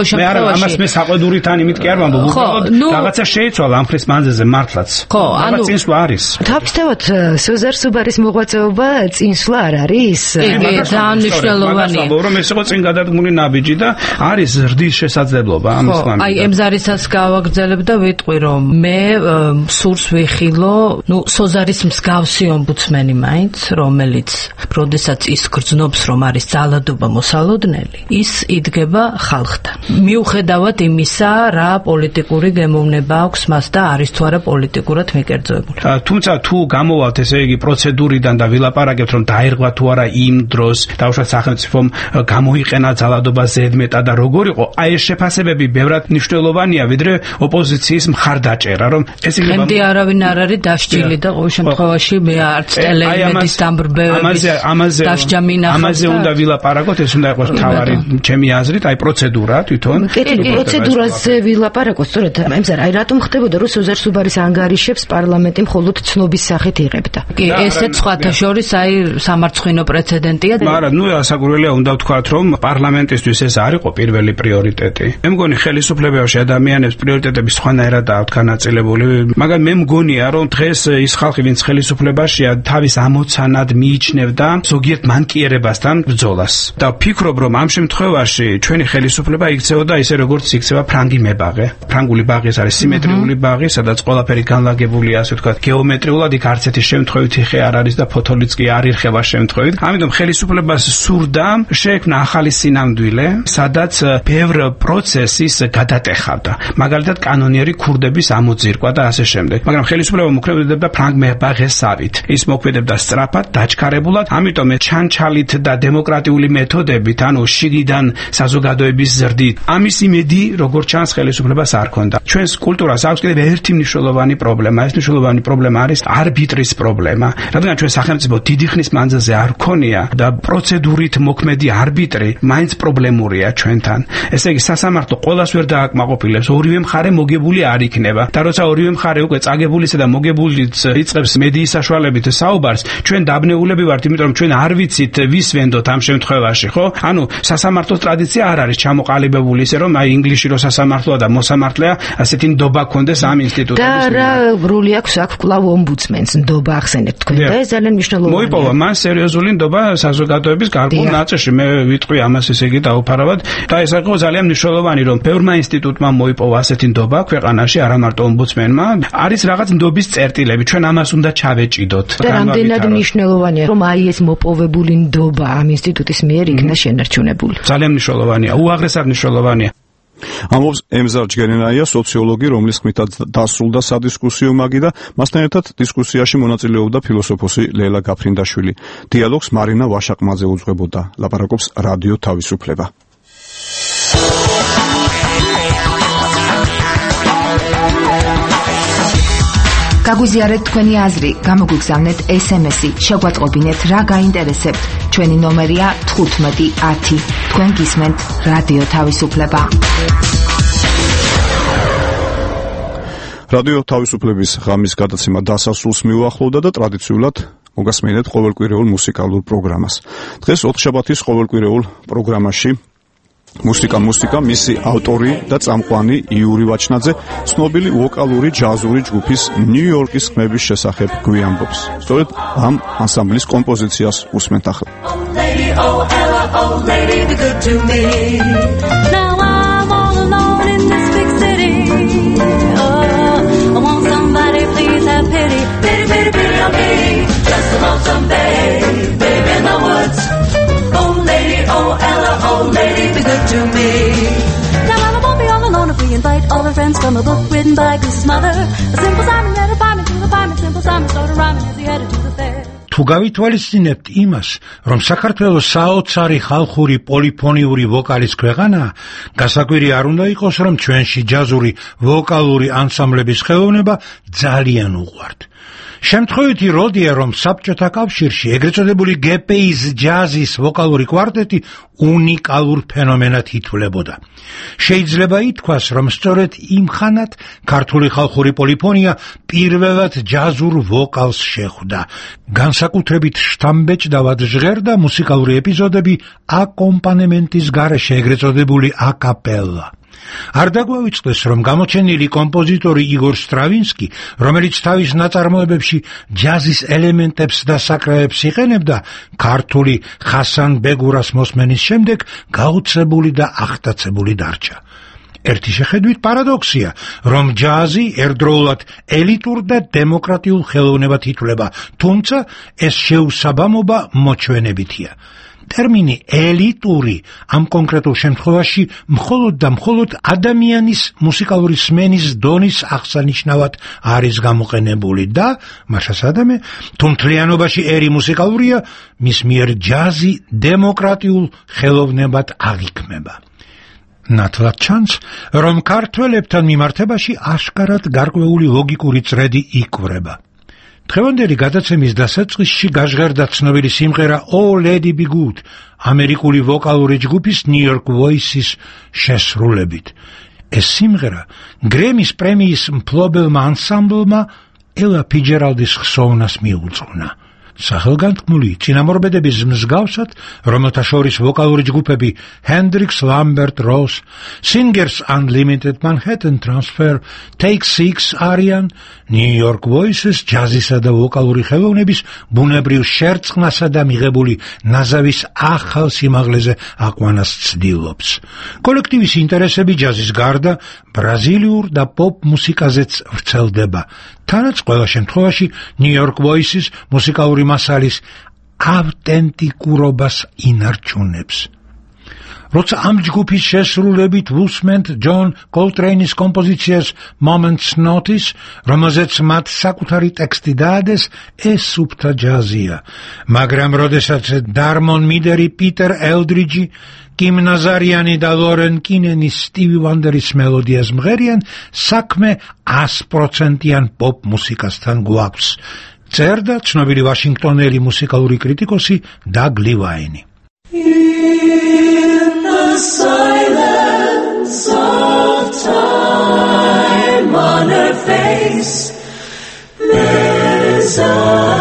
შემთხვევაში ამას მე საყვედურით ან იმით კი არ ვამბობ, უბრალოდ რაღაცა შეიცვალა ამ ხრის მანძილზე მართლაც. ხო, ანუ წინსვლა არის. თავისთავად სოზარ სუბარის მოღვაწეობა წინსვლა არ არის? კი, ძალიან მნიშვნელოვანია. რომ ეს იყო წინ გადადგმული ნაბიჯი და არის ზრდის შესაძლებლობა ამის მანძილზე. აი ემზარისაც გავაგრძელებ და ვიტყვი რომ მე სურს ვიხილო, სოზარის მსგავსი ომბუდსმენი მაინც, რომელიც როდესაც ის გრძნობს რომ არის ძალადობა მოსალოდნელი, ის იდგება ხალხთან. მიუხედავად იმისა, რა პოლიტიკური გემოვნება აქვს მას და არის თუ არა პოლიტიკურად მიკერძოებული. თუმცა თუ გამოვალთ ესე იგი პროცედურიდან და ვილაპარაკებთ რომ დაერღვა თუ არა იმ დროს, დაუშვათ სახელმწიფომ გამოიყენა ძალადობა ზედმეტად და როგორ იყო, აი ეს შეფასებები ბევრად მნიშვნელოვანია, ვიდრე ოპოზიციის მხარდაჭერა, რომ ეს იქნება. მემდი არავინ არ არის დასჯილი და ყოველ შემთხვევაში მე არც ტელეიმედის დამბრბევების დასჯა მინახავს. ამაზე უნდა ვილაპარაკოთ, ეს უნდა იყოს თავარი ჩემი აზრით, აი პროცედურა თვითონ. პროცედურაზე ვილაპარაკოთ, სწორედ ემზარ, აი რატომ ხდებოდა რომ სოზარ სუბარის ანგარიშებს პარლამენტი მხოლოდ ცნობის სახით იღებდა? კი, ესეც სხვათა შორის აი სამარცხვინო პრეცედენტია. მაგრამ საკურველია უნდა ვთქვათ, რომ პარლამენტისთვის ეს არ იყო პირველი პრიორიტეტი. მე მგონი ხელისუფლებაში ადამიანებს პრიორიტეტები სხვანაირადაა განაწილებული, მაგრამ მე მგონია, რომ დღეს ის ხალხი, ვინც ხელისუფლებაშია, თავის ამოცანად მიიჩნევდა ზოგიერთ მანკიერებასთან ბრძოლას. და ვფიქრობ, რომ ამ შემთხვევაში ჩვენი ხელისუფლება იქცეოდა ისე, როგორც იქცევა ფრანგი მებაღე. ფრანგული ბაღი ეს არის სიმეტრიული ბაღი, სადაც ყველაფერი განლაგებულია, ასე ვთქვათ, გეომეტრიულად, იქ არც ერთი შემთხვევით ხე არ არის და ფოთოლიც კი არ ირხება შემთხვევით. ამიტომ ხელისუფლებას სურდა შეექმნა ახალი სინამდვილე, სადაც ბევრ პროცესის გადატეხავდა. მაგალითად, კანონიერი ქურდების ამოძირკვა და ასე შემდეგ. მაგრამ ხელისუფლება მოქმედებდა ფრანგ მებაღესავით. ის მოქმედებდა სწრაფად, დაჩქარებულად, ამიტომ ჩანჩალით და დემოკრატიული მეთოდებით, ანუ შიგიდან საზოგადოების ზრდით. ამის იმედი, როგორც ჩანს, ხელისუფლებას არ ჰქონდა. ჩვენს კულტურას აქვს კიდევ ერთი მნიშვნელოვანი პრობლემა. ეს მნიშვნელოვანი პრობლემა არის არბიტრის პრობლემა. რადგან ჩვენ სახელმწიფო დიდი ხნის მანძილზე არ ქონია და პროცედურით მოქმედი არბიტრი მაინც პრობლემურია ჩვენთან. ესე იგი, სასამართლო ყოველას ვერ დააკმაყოფილებს, ორივე მხარე მოგებული არ იქნება. და როცა ორივე მხარე უკვე წაგებულისა და მოგებულიც იწყებს მედიის საშუალებით საუბარს, ჩვენ დაბნეულები ვართ, იმიტომ რომ ჩვენ არ ვიცით ვის ვენდოთ ამ შემთხვევაში, ხო? ანუ სასამართლოს ტრადიცია არ არის ჩამოყალიბებული ისე რომ აი ინგლისში რო სასამართლოა და მოსამართლეა, ასეთი ნდობა კონდეს ამ ინსტიტუტების. და რა როლი აქვს აქ კვლავ ომბუდსმენს ნდობა ახსენებთ თქვენ და ეს ძალიან მნიშვნელოვანია. მოიპოვა მან სერიოზული ნდობა საზოგადოების გარკვეულ ნაწილში. მე ვიტყვი ამას ესე იგი დაუფარავად და ეს იყო ძალიან მნიშვნელოვანი, რომ ბევრმა ინსტიტუტმა მოიპოვა ასეთი ნდობა ქვეყანაში, არა მარტო ომბუდსმენმა. არის რაღაც ნდობის წერტილები, ჩვენ ამას უნდა ჩავეჭიდოთ. და რამდენად მნიშვნელოვანია, რომ აი ეს მოპოვებული ნდობა ამ ინსტიტუტის მიერ იქნა შენარჩუნებული. ძალიან მნიშვნელოვანია, უაღრესად მნიშვნელოვანია. ამბობს ემზარ ჯგენენაია, სოციოლოგი, რომლის ხმითაც დასრულდა სადისკუსიო მაგი და მასთან ერთად დისკუსიაში მონაწილეობდა ფილოსოფოსი ლელა გაფრინდაშვილი. დიალოგს მარინა ვაშაკმაძე უძღვებოდა. ლაპარაკობს რადიო თავისუფლება. გაგვიზიარეთ თქვენი აზრი, გამოგვიგზავნეთ SMS-ი, შეგვატყობინეთ რა გაინტერესებთ. ჩვენი ნომერია 1510. თქვენ გისმენთ რადიო თავისუფლება. რადიო თავისუფლების ღამის გადაცემა დასასრულს მიუახლოვდა და ტრადიციულად მოგასმენთ ყოველკვირეულ მუსიკალურ პროგრამას. დღეს ოთხშაბათის ყოველკვირეულ პროგრამაში მუსიკა, მისი ავტორი და წამყვანი იური ვაჩნაძე ცნობილი ვოკალური ჯაზური ჯგუფის ნიუ-იორკის ხმების შესახებ გვიამბობს. სწორედ ამ ანსამბლის კომპოზიციას უსმენთ ახლა. To me. Now I won't be all alone if we invite all our friends from a book written by Goose's mother. A simple Simon led a fireman to the fireman. Simple Simon started rhyming as he headed to the fair. თუ გავითვალისწინებთ იმას, რომ საქართველოს საოცარი ხალხური პოლიფონიური ვოკალის ქვეყანა, გასაკვირი არ უნდა იყოს, რომ ჩვენში ჯაზური ვოკალური ანსამბლების ხელოვნება ძალიან უყვართ. შემთხვევითი როდია, რომ საბჭოთა კავშირში ეგრეთ წოდებული GPI-ის ჯაზის ვოკალური კვარტეტი უნიკალურ ფენომენად ითვლებოდა. შეიძლება ითქვას, რომ სწორედ იმ ხანად ქართული ხალხური პოლიფონია პირველად ჯაზურ ვოკალს შეხვდა. განსაკუთრებით შთამბეჭდავად ჟღერდა მუსიკალური ეპიზოდები აკომპანემენტის გარეშე ეგრეთ წოდებული აკაპელა. არ დაგვავიწყდეს, რომ გამოჩენილი კომპოზიტორი იგორ სტრავინსკი, რომელიც თავის ნაწარმოებებში ჯაზის ელემენტებს და საკრავებს იყენებდა, ქართული ხასან ბეგურას მოსმენის შემდეგ გაუცებული და აღტაცებული დარჩა. ერთი შეხედვით პარადოქსია, რომ ჯაზი ერთდროულად ელიტურ და დემოკრატიულ ხელოვნებად ითვლება, თუმცა ეს შეუსაბამობა მოჩვენებითია. ტერმინი ელიტური ამ კონკრეტულ შემთხვევაში მხოლოდ და მხოლოდ ადამიანის მუსიკალური სმენის დონის აღსანიშნავად არის გამოყენებული და მაშასადამე თუ მთლიანობაში ერი მუსიკალურია, მის მიერ ჯაზი დემოკრატიულ ხელოვნებად აღიქმება. ნათლად ჩანს, რომ ქართველებთან მიმართებაში აშკარად გარკვეული ლოგიკური წრედი იკვრება. დღევანდელი გადაცემის დასაწყისში გაჟღერდა ცნობილი სიმღერა Oh Lady Be Good ამერიკული ვოკალური ჯგუფის New York Voices შესრულებით. ეს სიმღერა გრემის პრემიის მფლობელმა ანსამბლმა ელა ფიჯერალდის ხსოვნას მიუძღვნა. სახელგანთქმული წინამორბედების მსგავსად, რომელთა შორის ვოკალური ჯგუფები Hendrix, Lambert, Ross, Singers Unlimited, Manhattan Transfer, Take Six არიან, New York Voices ჯაზისა და ვოკალური ხელოვნების ბუნებრივ შერწყმასა და მიღებული ნაზავის ახალ სიმაღლეზე აყვანას ცდილობს. კოლექტივის ინტერესები ჯაზის გარდა ბრაზილიურ და პოპ მუსიკაზეც ვრცელდება. თანაც ყველა შემთხვევაში New York Voices მუსიკალური მასალის ავტენტიკურობას ინარჩუნებს. როცა ამ ჯგუფის შესრულებით ვუსმენთ ჯონ კოლტრეინის კომპოზიციას Moment's Notice, რომელზეც მათ საკუთარი ტექსტი დაადეს, ეს სუფთა ჯაზია. მაგრამ როდესაც დარმონ მიდერი, პიტერ ელდრიჯი, კიმ ნაზარიანი და ლორენ კინენი სტივი ვანდერის მელოდიას მღერიან, საქმე 100%-იან პოპ მუსიკასთან გვაქვს. წერდა ცნობილი ვაშინგტონელი მუსიკალური კრიტიკოსი დაგ ლივაინი. In the silence of time, on her face there's a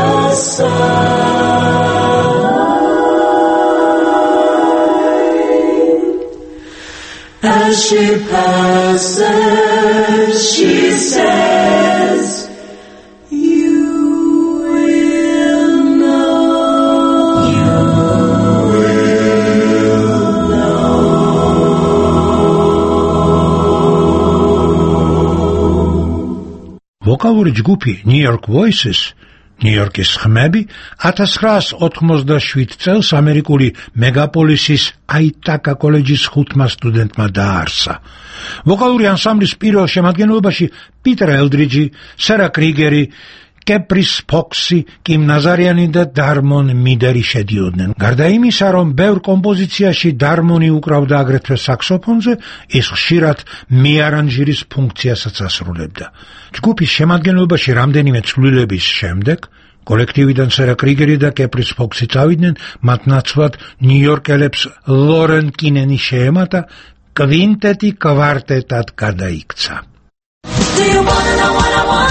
sigh. As she passes, she says, you will know. You ვოკალური ჯგუფი New York Voices, ნიუ-იორკის ხმები 1987 წელს ამერიკული მეგაპოლისის აიტაკა კოლეჯის 5 სტუდენტმა დააარსა. ვოკალური ანსამბლის პირველ შემადგენლობაში პიტერ ელდრიჯი, სარა კრიგერი, კეპრის ფოქსი, კიმ ნაზარიანი და დარმონ მიდერი შედიოდნენ. გარდა იმისა, რომ ბევრ კომპოზიციაში დარმონი უკრავდა აგრეთვე საქსოფონზე, ის ხშირად მეარანჟირის ფუნქციასაც ასრულებდა. ჯგუფის შემადგენლობაში რამდენიმე ცვლილების შემდეგ კოლექტივიდან სარა კრიგერი და კეპრის ფოქსი წავიდნენ, მათ ნაცვლად ნიუ-იორკელებს ლორენ კინენი შეემატა, კვინტეტი კვარტეტად გადაიქცა. Do you wanna know what I want?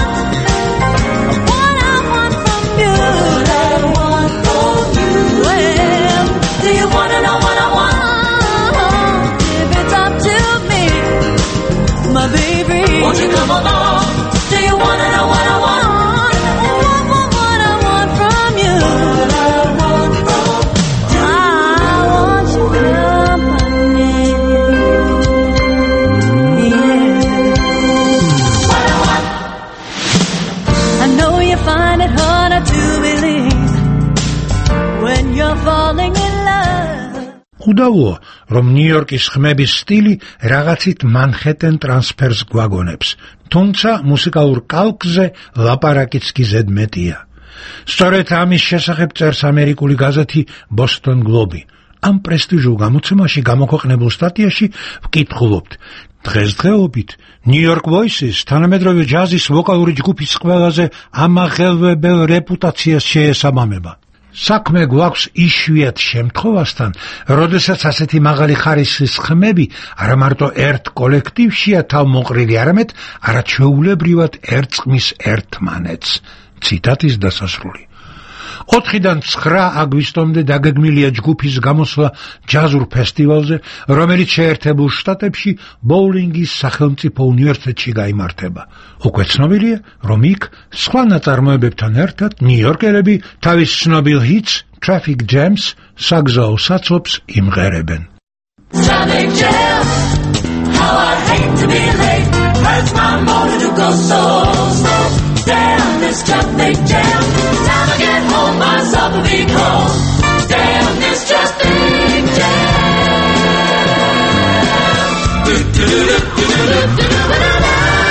Won't you come along? Do you wanna know what I want? What I want from you? What I want from you? I want your company. Yeah. What I want? I know you find it harder to believe when you're falling in love. უდავოა, რომ ნიუ-იორკის ხმების სტილი რაღაცით მანჰეტენ ტრანსფერს გვაგონებს, თუმცა მუსიკალურ კალკზე ლაპარაკიც კი ზედმეტია. სწორედ ამის შესახებ წერს ამერიკული გაზეთი Boston Globe. ამ პრესტიჟულ გამოცემაში გამოქვეყნებულ სტატიაში ვკითხულობთ, დღესდღეობით New York Voices თანამედროვე ჯაზის ვოკალური ჯგუფის ყველაზე ამაღელვებელ რეპუტაციას შეესაბამება. საქმე გვაქვს იშვიათ შემთხვევასთან, როდესაც ასეთი მაღალი ხარისხის ხმები არა მარტო ერთ კოლექტივშია თავმოყრილი, არამედ არაჩვეულებრივად ერწყმის ერთმანეთს. ციტატის დასასრული. 4-დან 9 აგვისტომდე დაგეგმილია ჯგუფის გამოსვლა ჯაზურ ფესტივალზე, რომელიც შეერთებულ შტატებში ბოულინგის სახელმწიფო უნივერსიტეტში გაიმართება. უკვე ცნობილია, რომ იქ სხვა ნაწარმოებებთან ერთად ნიუ-იორკელები თავის ცნობილ ჰიტს Traffic Jams საგზაო საცობს იმღერებენ. Traffic jam, how I hate to be late, hurts my motor to go so slow. Damn this traffic jam, time to get home myself a big home. Damn this traffic jam.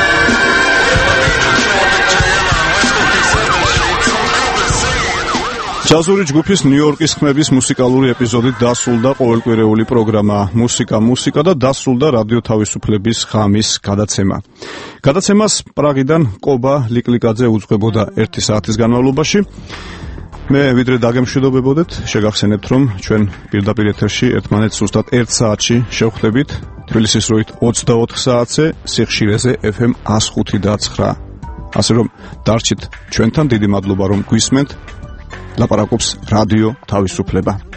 ჯაზური ჯგუფის ნიუ-იორკის ხმების მუსიკალური ეპიზოდით დასრულდა ყოველკვირეული პროგრამა მუსიკა და დასრულდა რადიო თავისუფლების ღამის გადაცემა. გადაცემას პრაღიდან კობა ლიკლიკაძე უძღვებოდა 1 საათის განმავლობაში. მე ვიდრე დაგემშვიდობებოდეთ, შეგახსენებთ, რომ ჩვენ პირდაპირ ეთერში ერთმანეთს ზუსტად 1 საათში შევხვდებით, თბილისის დროით 24 საათზე, სიხშირეზე FM 105.9. ასე რომ დარჩით ჩვენთან, დიდი მადლობა რომ გვისმენთ. ლაპარაკობს რადიო თავისუფლება.